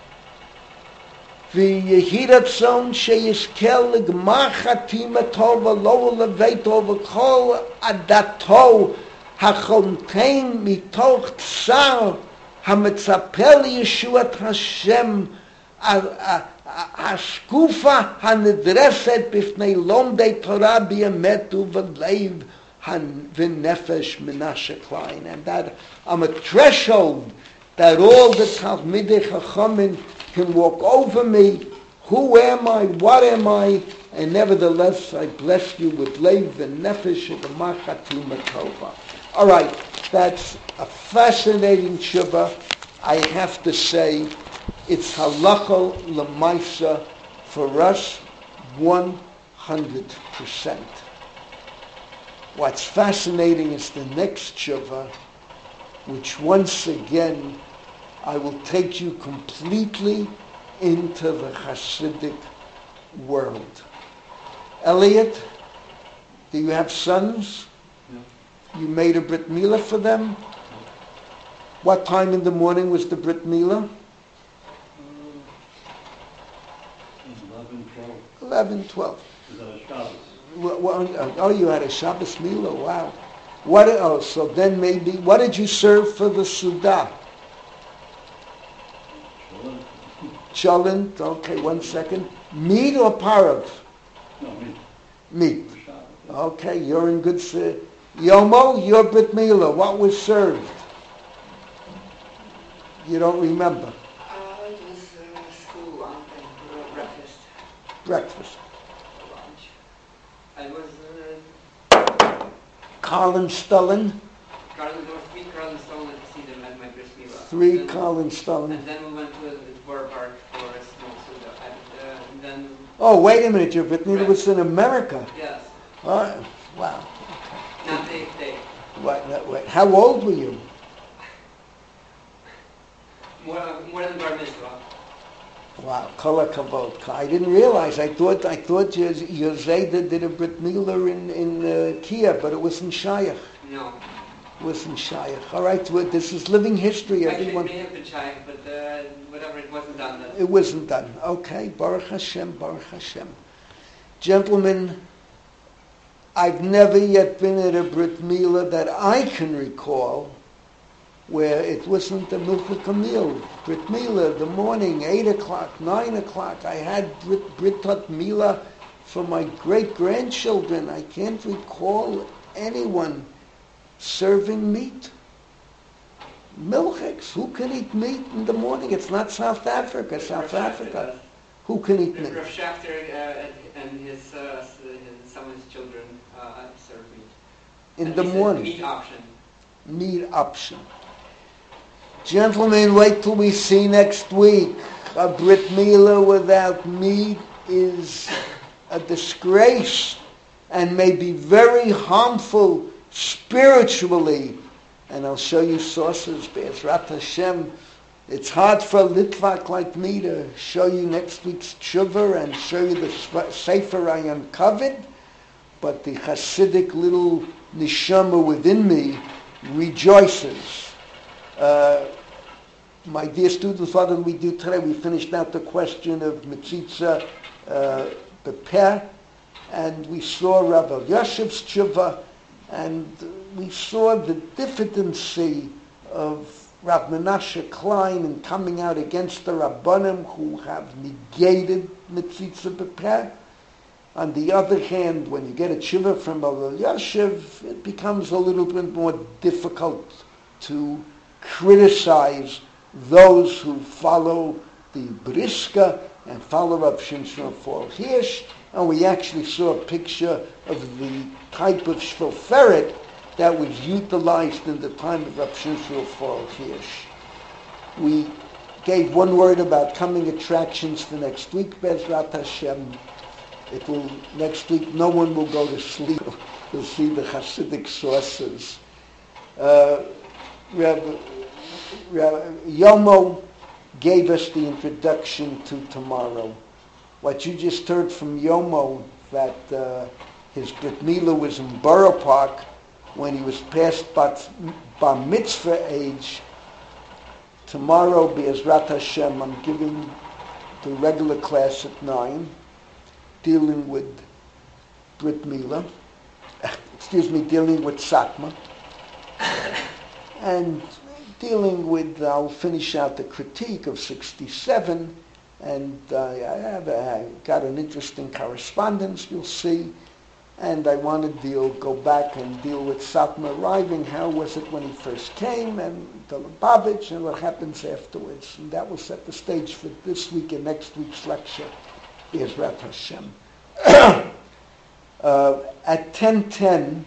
ויהי רצון שיזכה לגמר חתימתו ולא לביתו וכל עדתו החונתן מתוך צער המצפה לישועת השם השקופה הנדרסת בפני לומדי תורה באמת ובלב v'nefesh Menashe Klein, and that I'm a threshold that all the Talmidei Chachamim can walk over me. Who am I? What am I? and nevertheless I bless you with Lev and Nefesh and the Machatima Tova. All right, that's a fascinating tshuva. I have to say, it's halacha l'maisa for us, one hundred percent. What's fascinating is the next tshuva, which once again I will take you completely into the Hasidic world. Elliot, do you have sons? Yeah. You made a Brit Milah for them? Yeah. What time in the morning was the Brit Milah? eleven, twelve. eleven, twelve. Is that a Shabbos? Well, well, oh, you had a Shabbos Milah, wow. What? Oh, so then maybe, what did you serve for the Sudah? Shalom. Cholent, okay, one second. Meat or parav? No, me. Meat. For Shabbos. Okay, you're in good s- Yomo, your Brit Milah, what was served? You don't remember? Uh, it was uh, school lunch and uh, breakfast, Breakfast. lunch. I was, uh, Colin Stullen, Carl, there were three Carl Stone to see them at my bris milah. three And then- Colin Stullen. And then we went to the Borough Park for a small soda. And, uh, and then, Oh, wait a minute, your Brit Milah was in America. yes, Oh, wow. not the day. What, what, what, how old were you? More, more than bar mitzvah. Wow, kol hakavod. I didn't realize. I thought I thought your, your Zayda did a Brit Milah in in uh, Kiev, but it wasn't Shayach. No. It wasn't Shayach. All right, well, this is living history. Actually, it Everyone, may have been shy, but uh, whatever, it wasn't done then. it wasn't done. Okay, Baruch Hashem, Baruch Hashem. Gentlemen, I've never yet been at a Brit Milah that I can recall where it wasn't the Milchah Kamil. Brit Milah, the morning, eight o'clock, nine o'clock. I had Brit, Britot Milah for my great-grandchildren. I can't recall anyone serving meat. Milchiks, who can eat meat in the morning? It's not South Africa. South Rav Schachter Africa. does. Who can eat Rav meat? Schachter uh, and his, uh, s- his, some of his children uh, serve meat. In And the he said morning. Meat option. Meat option. Gentlemen, wait till we see next week. A Brit Milah without meat is a disgrace and may be very harmful spiritually. And I'll show you sources, Be'ezrat Hashem. It's hard for a Litvak like me to show you next week's tshuva and show you the sp- sefer I uncovered, but the Hasidic little neshama within me rejoices. Uh, my dear students, what did we do today? We finished out the question of Metzitza uh, Beper, and we saw Rav Elyashiv's tshuva, and we saw the diffidency of Rav Menashe Klein in coming out against the Rabbanim who have negated Metzitza Beper. On the other hand, when you get a tshuva from Rav Elyashiv, it becomes a little bit more difficult to criticize those who follow the Briska and follow Rav Shimshon Fall Hirsch, and we actually saw a picture of the type of shvoferet that was utilized in the time of Rav Shimshon Fall Hirsch. We gave one word about coming attractions for next week, Bezrat Hashem. It will, next week, no one will go to sleep. We'll see the Hasidic sources. Uh, Rabbi, Rabbi Yomo gave us the introduction to tomorrow. What you just heard from Yomo, that uh, his Brit Milah was in Borough Park when he was past bat, bar mitzvah age. Tomorrow, Be'ezrat Hashem, I'm giving the regular class at nine, dealing with Brit Milah, excuse me, dealing with Satma, and dealing with, I'll finish out the critique of sixty-seven, and uh, I have a, I got an interesting correspondence, you'll see, and I want to deal, go back and deal with Satma arriving, how was it when he first came, and the Lubavitch, and what happens afterwards. And that will set the stage for this week and next week's lecture, Be'ezrat Hashem. uh, at ten ten,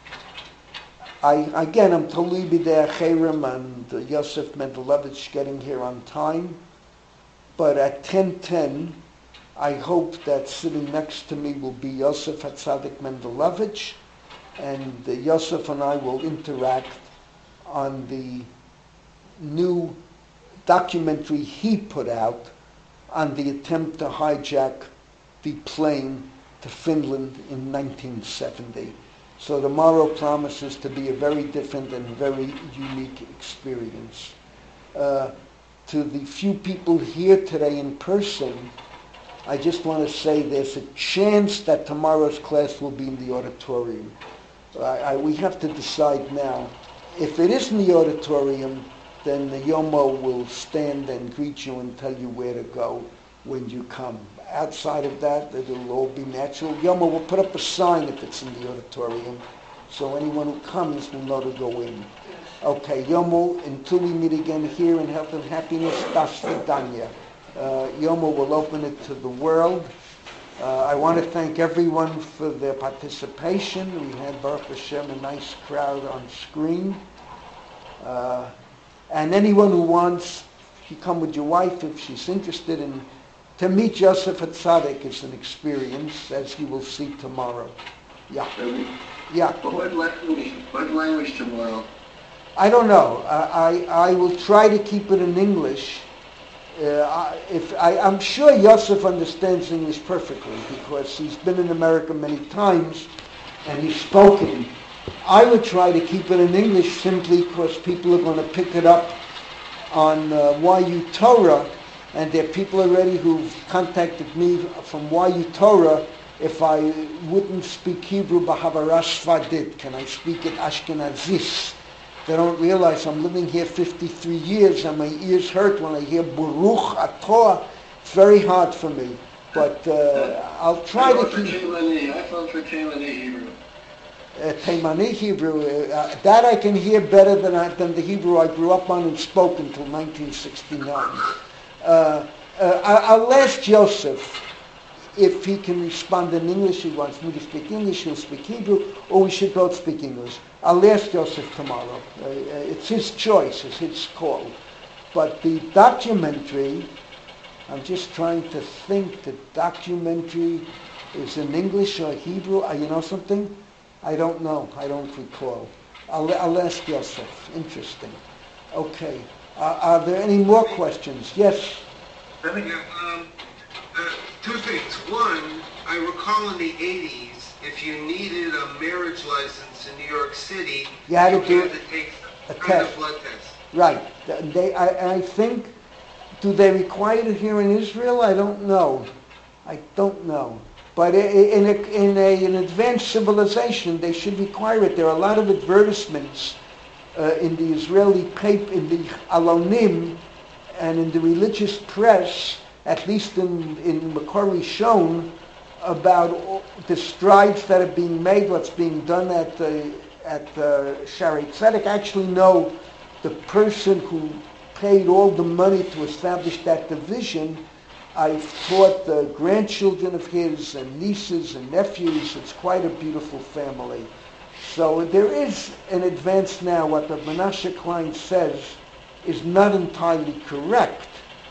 I, again, I'm totally b'dei Cherem and uh, Yosef Mendelovich getting here on time. But at ten ten, I hope that sitting next to me will be Yosef Hatzadik Mendelovich, and uh, Yosef and I will interact on the new documentary he put out on the attempt to hijack the plane to Finland in nineteen seventy. So tomorrow promises to be a very different and very unique experience. Uh, to the few people here today in person, I just want to say there's a chance that tomorrow's class will be in the auditorium. I, I, we have to decide now. If it is in the auditorium, then the Yomo will stand and greet you and tell you where to go when you come. Outside of that, it'll all be natural. Yomo will put up a sign if it's in the auditorium, so anyone who comes will know to go in. Okay, Yomo, until we meet again here in health and happiness, das vidanya. Uh, Yomo will open it to the world. Uh, I want to thank everyone for their participation. We had, Baruch Hashem, a nice crowd on screen. Uh, and anyone who wants, you come with your wife if she's interested in. To meet Yosef Hatzadik is an experience, as you will see tomorrow. Yeah. Really? Yeah. What language? What language tomorrow? I don't know. Uh, I I will try to keep it in English. Uh, I, if I, I'm sure Yosef understands English perfectly because he's been in America many times and he's spoken. I would try to keep it in English simply because people are going to pick it up on uh, Y U Torah. And there are people already who've contacted me from Y U Torah if I wouldn't speak Hebrew, B'havarash Svadit. Can I speak it Ashkenazis? They don't realize I'm living here fifty-three years and my ears hurt when I hear Baruch Atah. It's very hard for me. But uh, I'll try to keep... I felt for Taimani Hebrew. Uh, Taimani Hebrew, uh, that I can hear better than, I, than the Hebrew I grew up on and spoke until nineteen sixty-nine. Uh, uh, I'll ask Joseph if he can respond in English. He wants me to speak English, he'll speak Hebrew, or we should both speak English. I'll ask Joseph tomorrow. Uh, it's his choice, it's his call. But the documentary, I'm just trying to think, the documentary is in English or Hebrew. Uh, you know something? I don't know. I don't recall. I'll, I'll ask Joseph. Interesting. Okay. Uh, are there any more questions? Yes? Yeah, um, uh, two things. One, I recall in the eighties, if you needed a marriage license in New York City, you had to, do had to take a a test. blood test. Right. They, I, I think, do they require it here in Israel? I don't know. I don't know. But in, a, in a, an advanced civilization, they should require it. There are a lot of advertisements Uh, in the Israeli paper, in the Alonim, and in the religious press, at least in, in Makori shown, about the strides that are being made, what's being done at the at uh, Shari Tzedek. I actually know the person who paid all the money to establish that division. I've taught the grandchildren of his and nieces and nephews. It's quite a beautiful family. So there is an advance now. What the Menashe Klein says is not entirely correct,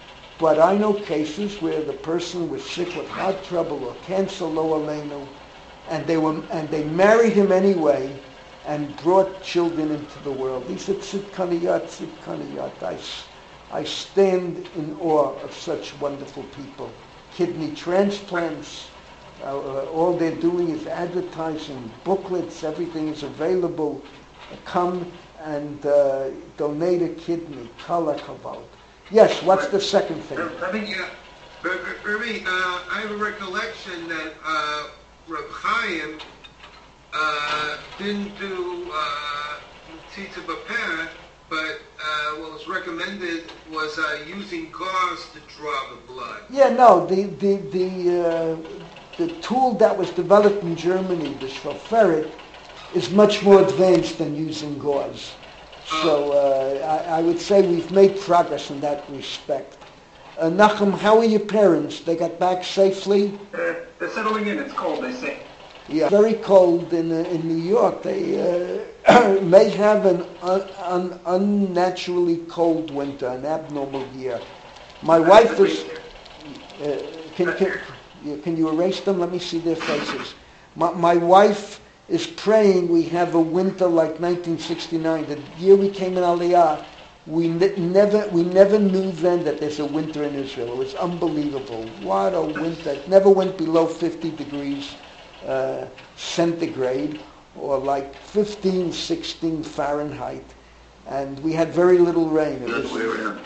but I know cases where the person was sick with heart trouble or cancer, lo aleinu, and they were and they married him anyway and brought children into the world. He said, "Tzidkaniyat, tzidkaniyat." I, I stand in awe of such wonderful people. Kidney transplants. Uh, all they're doing is advertising booklets. Everything is available. Uh, come and uh, donate a kidney. Kala kavod. Yes, what's the second thing? I mean, yeah, Irving, uh, I have a recollection that uh, Reb Chaim uh, didn't do tzitza b'peh, but uh, what was recommended was uh, using gauze to draw the blood. Yeah, no, the the the uh, the tool that was developed in Germany, the Shvaferet, is much more advanced than using gauze. So uh, I, I would say we've made progress in that respect. Uh, Nachum, how are your parents? They got back safely? Uh, they're settling in. It's cold, they say. Yeah, very cold in uh, in New York. They uh, may have an un, un, unnaturally cold winter, an abnormal year. My wife is. Uh, can, can, yeah, can you erase them? Let me see their faces. My, my wife is praying we have a winter like nineteen sixty-nine. The year we came in Aliyah, we ne- never we never knew then that there's a winter in Israel. It was unbelievable. What a winter! It never went below fifty degrees uh, centigrade, or like fifteen, sixteen Fahrenheit, and we had very little rain. It was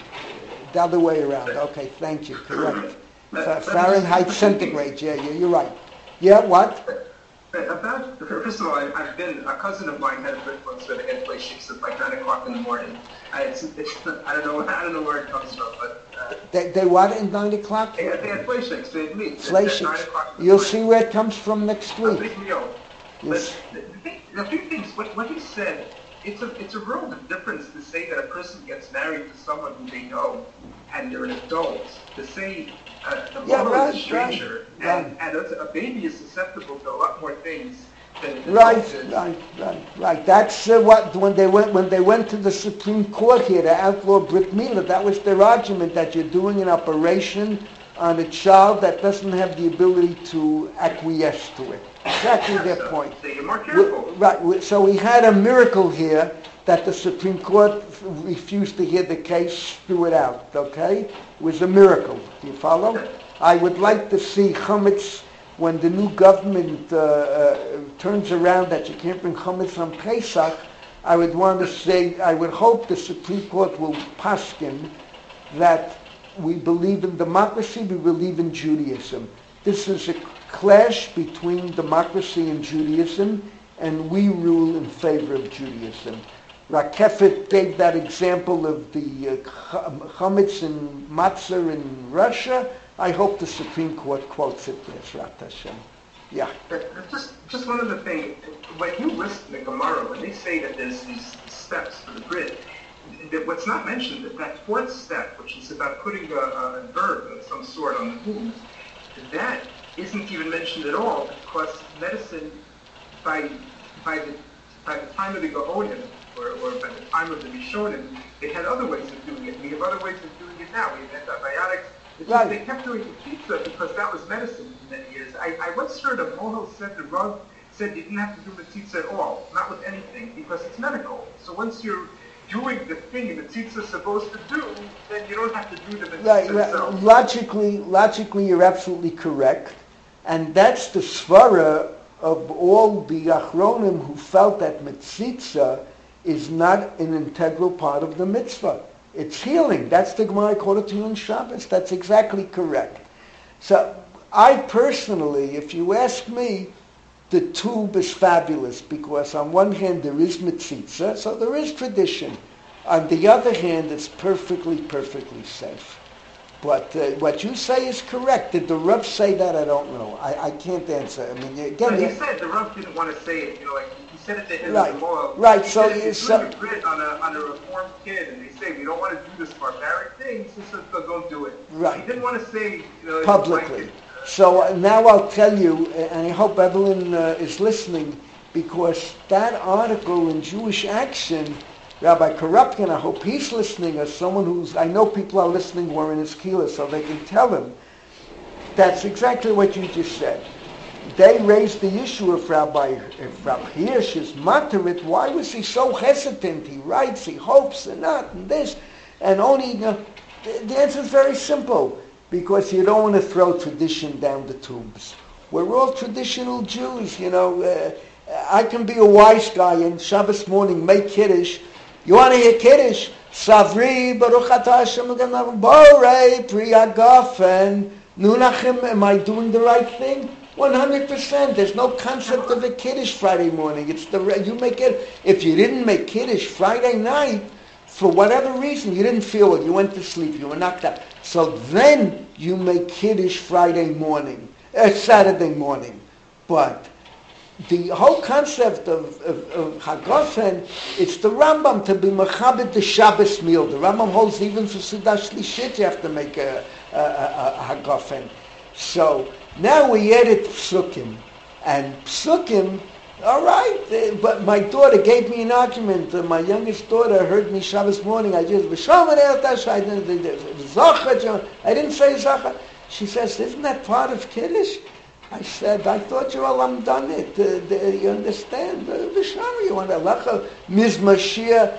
the other way around. Okay, thank you. Correct. Fa- Fahrenheit centigrade. Yeah, yeah, you're right. Yeah, what? About, first of all, I, I've been, a cousin of mine had a birth once where they had play shifts at like nine o'clock in the morning. I, it's, it's, I don't know, I don't know where it comes from, but... Uh, they, they what at nine o'clock? They had, they had play shifts, they had meat. Play shifts. You'll see where it comes from next week. Big meal. Yes. But the, the, thing, the few things, what, what he said, it's a, it's a world of difference to say that a person gets married to someone who they know and they're an adult. To say uh, the Yeah, mother right, is a stranger right, and, and a, a baby is susceptible to a lot more things than an Right, adult is. right, right, right. That's uh, what when they went when they went to the Supreme Court here to outlaw Brit Milah. That was their argument, that you're doing an operation on a child that doesn't have the ability to acquiesce to it. Exactly their So, point. so you're more careful. We- Right. we- So we had a miracle here that the Supreme Court refused to hear the case, threw it out. Okay, it was a miracle. Do you follow? I would like to see chametz when the new government uh, uh, turns around that you can't bring chametz on Pesach. I would want to say, I would hope the Supreme Court will paskin that we believe in democracy, we believe in Judaism. This is a clash between democracy and Judaism, and we rule in favor of Judaism. Rakefet gave that example of the uh, chametz and matzah in Russia. I hope the Supreme Court quotes it there, Rat Hashem. Yeah. Just, just one other thing. When you list the Gemara, when they say that there's these steps for the grid, that what's not mentioned is that fourth step, which is about putting a, a verb of some sort on the wound, that isn't even mentioned at all, because medicine, by by the by the time of the Gaonim, or, or by the time of the Rishonim, they had other ways of doing it. We have other ways of doing it now. We have antibiotics. It's Right. just they kept doing the pizza because that was medicine for many years. I, I once heard a Mohel said the Rav said you didn't have to do the pizza at all, not with anything, because it's medical. So once you're doing the thing the tzitza is supposed to do, then you don't have to do the tzitza Right, right. itself. Logically, logically, you're absolutely correct, and that's the svara of all the achronim who felt that mitzitza is not an integral part of the mitzvah. It's healing. That's the Gemara quoted to you in Shabbos. That's exactly correct. So I personally, if you ask me, the tube is fabulous because on one hand there is mitzitza, so there is tradition. On the other hand, it's perfectly, perfectly safe. But uh, what you say is correct. Did the Rav say that? I don't know. I, I can't answer. I mean, again, But he you- said the Rav didn't want to say it. You know, like he said it to him Right, as a Mohel. right, He so said, you- if so- you're doing a grid on a on a reformed kid, and they say we don't want to do this barbaric thing, so, so so don't do it. Right. He didn't want to say, you know, publicly. like, So uh, now I'll tell you, uh, and I hope Evelyn uh, is listening, because that article in Jewish Action, Rabbi Karupkin, I hope he's listening, as someone who's, I know people are listening who are in his kila, so they can tell him. That's exactly what you just said. They raised the issue of Rabbi, if Rabbi Hirsch is materit, why was he so hesitant? He writes, he hopes, and not, and this, and only, you know, the, the answer is very simple. Because you don't want to throw tradition down the tubes. We're all traditional Jews, you know. Uh, I can be a wise guy and Shabbos morning make Kiddush. You want to hear Kiddush? Savri, Baruch Atah Hashem Elokeinu, Borei, Pri Hagafen, Nunachim, am I doing the right thing? one hundred percent. There's no concept of a Kiddush Friday morning. It's the you make it. If you didn't make Kiddush Friday night, for whatever reason, you didn't feel it, you went to sleep, you were knocked out. So then you make Kiddush Friday morning, uh, Saturday morning. But the whole concept of, of, of Hagafen, it's the Rambam to be Mechabed the Shabbos meal. The Rambam holds even for Sudash Lishit you have to make a uh, uh, Hagafen. So now we edit Psukim, and Psukim, all right, uh, but my daughter gave me an argument. Uh, my youngest daughter heard me Shabbos morning. I just, I didn't, I didn't say Zachar. She says, isn't that part of Kiddush? I said, I thought you all done it. Uh, the, you understand? V'shama, you want to lacha, mizmashia,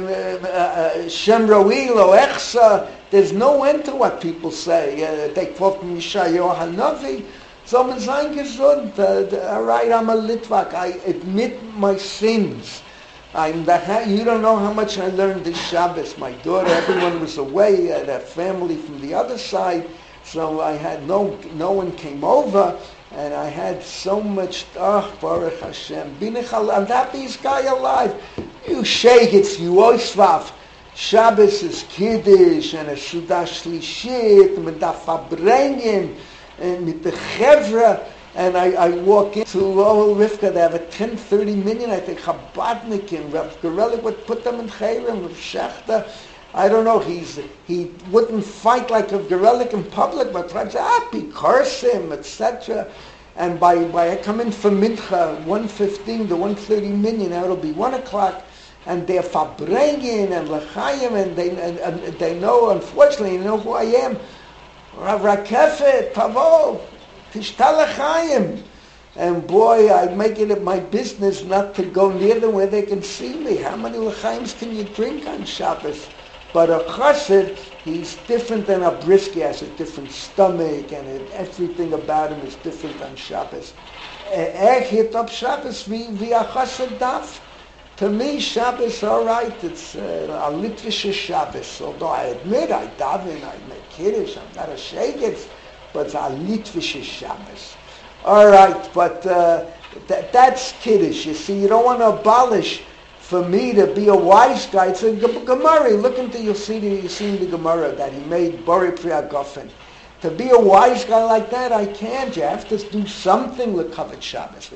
shem ro'i lo echsa. There's no end to what people say. Uh, they quote from Yeshayahu Hanavi. So I'm saying gesund. All right, I'm a Litvak. I admit my sins. I'm the, you don't know how much I learned this Shabbos. My daughter, everyone was away. I had a family from the other side. So I had no, no one came over. And I had so much, oh, Baruch Hashem, I'm the happiest guy alive. You shake it, you oisvaf. Shabbos is Kiddush, and a Sudash Lishit, and the Fabrengen, and with the Chevra, and I, I walk into Lowell Rivka, they have a ten, thirty million, I think, Chabadnikin, Rav Gorelik would put them in Chayrim, Rav Shechter. I don't know, he's, he wouldn't fight like a Gorelik in public, but tries to, ah, be curse him, et cetera. And by, by I come in for Mincha, one fifteen to one thirty million, now it'll be one o'clock, and they're Fabrengen and L'chaim, and they, and, and they know, unfortunately, they know who I am. Rav Rakefet, Tavo, Tishta L'chaim. And boy, I make it my business not to go near them where they can see me. How many L'chaims can you drink on Shabbos? But a chassid, he's different than a brisk. He has a different stomach, and it, everything about him is different on Shabbos. Eh, hit up Shabbos via chassid daf. To me, Shabbos, all right, it's uh, a Litvish Shabbos. Although I admit, I daven, I make Kiddush, I'm not a shegitz, but it's a Litvish Shabbos. All right, but uh, th- that's Kiddush. You see, you don't want to abolish. For me to be a wise guy, it's a Gemara. Look into, you'll see the, you see the Gemara that he made Bori Priya Gofen. To be a wise guy like that, I can't. You have to do something with covered Shabbos.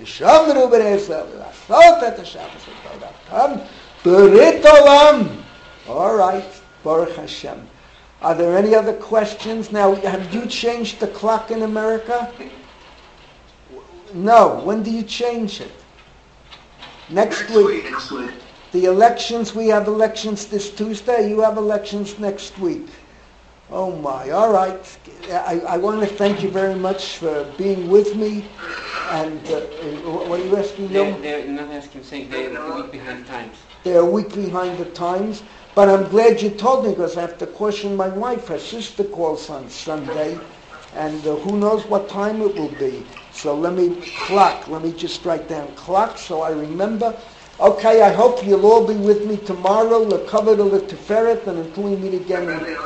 All right, Baruch Hashem. Are there any other questions? Now, have you changed the clock in America? No. When do you change it? Next, next week. week. Next week. The elections, we have elections this Tuesday. You have elections next week. Oh my, all right. I, I want to thank you very much for being with me. And uh, what are you asking them? They're, they're not asking, saying they're a week behind the times. They're a week behind the times. But I'm glad you told me because I have to caution my wife. Her sister calls on Sunday. And uh, who knows what time it will be. So let me clock. Let me just write down clock so I remember. Okay, I hope you'll all be with me tomorrow. The cover to the Tiferet, and until we meet again.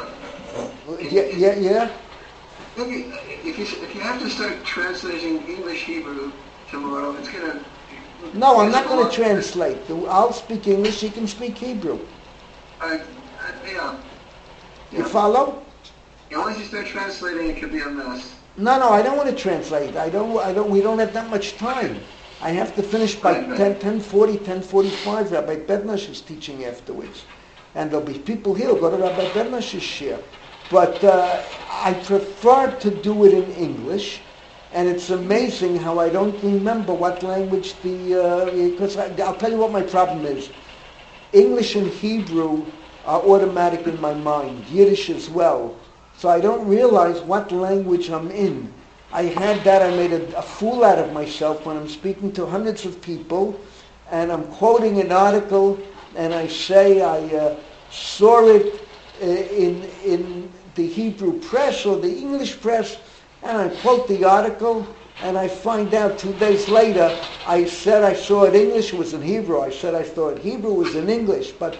Yeah, yeah, yeah. If you, if you if you have to start translating English Hebrew tomorrow, it's gonna. No, I'm not going to translate. I'll speak English. You can speak Hebrew. Uh, uh, yeah. You yeah. follow? Once you start translating, it could be a mess. No, no, I don't want to translate. I don't. I don't. We don't have that much time. I have to finish by ten, ten forty, ten forty-five. Rabbi Bednash is teaching afterwards, and there'll be people here who'll go to Rabbi Bednash's shir. But uh, I prefer to do it in English, and it's amazing how I don't remember what language the. Because uh, I'll tell you what my problem is. English and Hebrew are automatic in my mind. Yiddish as well. So I don't realize what language I'm in. I had that, I made a, a fool out of myself when I'm speaking to hundreds of people, and I'm quoting an article, and I say I uh, saw it uh, in in the Hebrew press or the English press, and I quote the article, and I find out two days later, I said I saw it English, it was in Hebrew. I said I saw it Hebrew, it was in English, but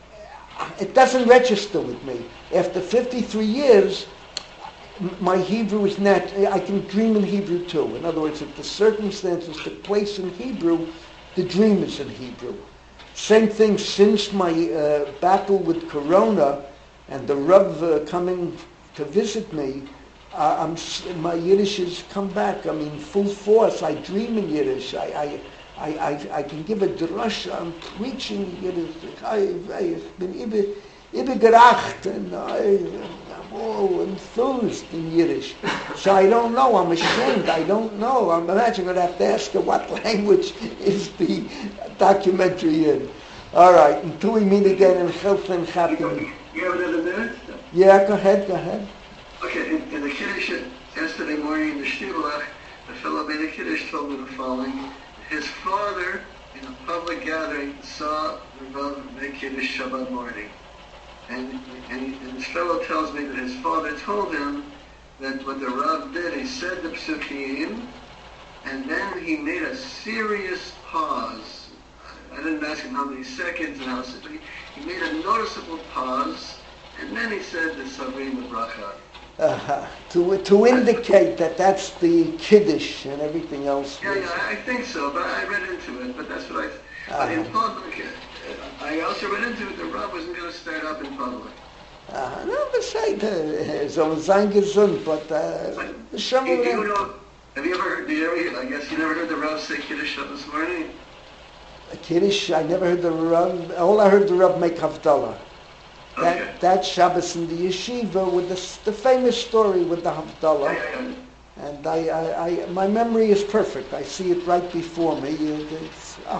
it doesn't register with me. After fifty-three years, my Hebrew is not, I can dream in Hebrew too. In other words, if the circumstances took place in Hebrew, the dream is in Hebrew. Same thing since my uh, battle with Corona and the Rav uh, coming to visit me, uh, I'm, my Yiddish has come back. I mean, full force. I dream in Yiddish. I, I, I, I, I can give a drush. I'm preaching Yiddish. I've been übergeracht. And I, so enthused in Yiddish. So I don't know. I'm ashamed. I don't know. I'm imagining I'm going to have to ask her what language is the documentary in. All right. Until we meet again in health and happiness. You have another minute? Yeah, go ahead. Go ahead. Okay, in, in the Kiddush yesterday morning in the Shtiblach, the fellow made a Kiddush told me the following. His father, in a public gathering, saw the Rav make Kiddush Shabbat morning. And, and, and this fellow tells me that his father told him that what the Rav did, he said the Psukim, and then he made a serious pause. I didn't ask him how many seconds and how, but he, he made a noticeable pause, and then he said the Savrim Bracha. Uh-huh. To, to indicate that that's the Kiddush and everything else. Yeah, was- yeah, I think so, but I read into it, but that's what I... But in Uh-huh. public, uh, I also read into it, the Rav wasn't going to stand up in public. Uh, no, beside uh, soll sein gesund, but uh, But some you, of you them, know, have you ever heard, do you ever, I guess you never heard the Rav say Kiddush up this morning? Kiddush, I never heard the Rav, all I heard the Rav make Havdalah. That, Okay. that Shabbos in the yeshiva with the, the famous story with the Yeah, Havdalah. yeah, yeah. And I, I, I, my memory is perfect. I see it right before me. It, it's, oh.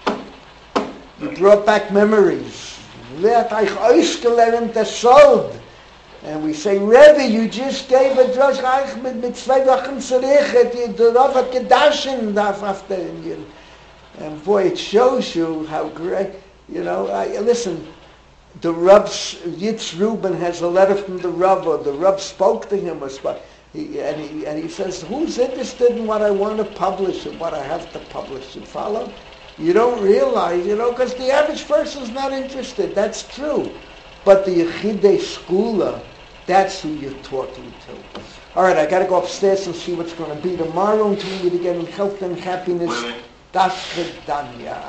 You brought back memories. Wer hat euch ausgelernt der Sold? And we say, Rebbe, you just gave a drush reich mit, mit zwei Wochen zurück. The Rav hat gedashen after Indian. And boy, it shows you how great, you know, I, listen, the Rav's, Yitz Reuben has a letter from the Rav, or the Rav spoke to him, or spoke, he, and, he, and he says, who's interested in what I want to publish and what I have to publish? You follow? You don't realize, you know, because the average person's not interested. That's true. But the Yechidei Skula, that's who you're talking to. All right, I got to go upstairs and see what's going to be tomorrow until we meet again in health and happiness. Das Vidanya.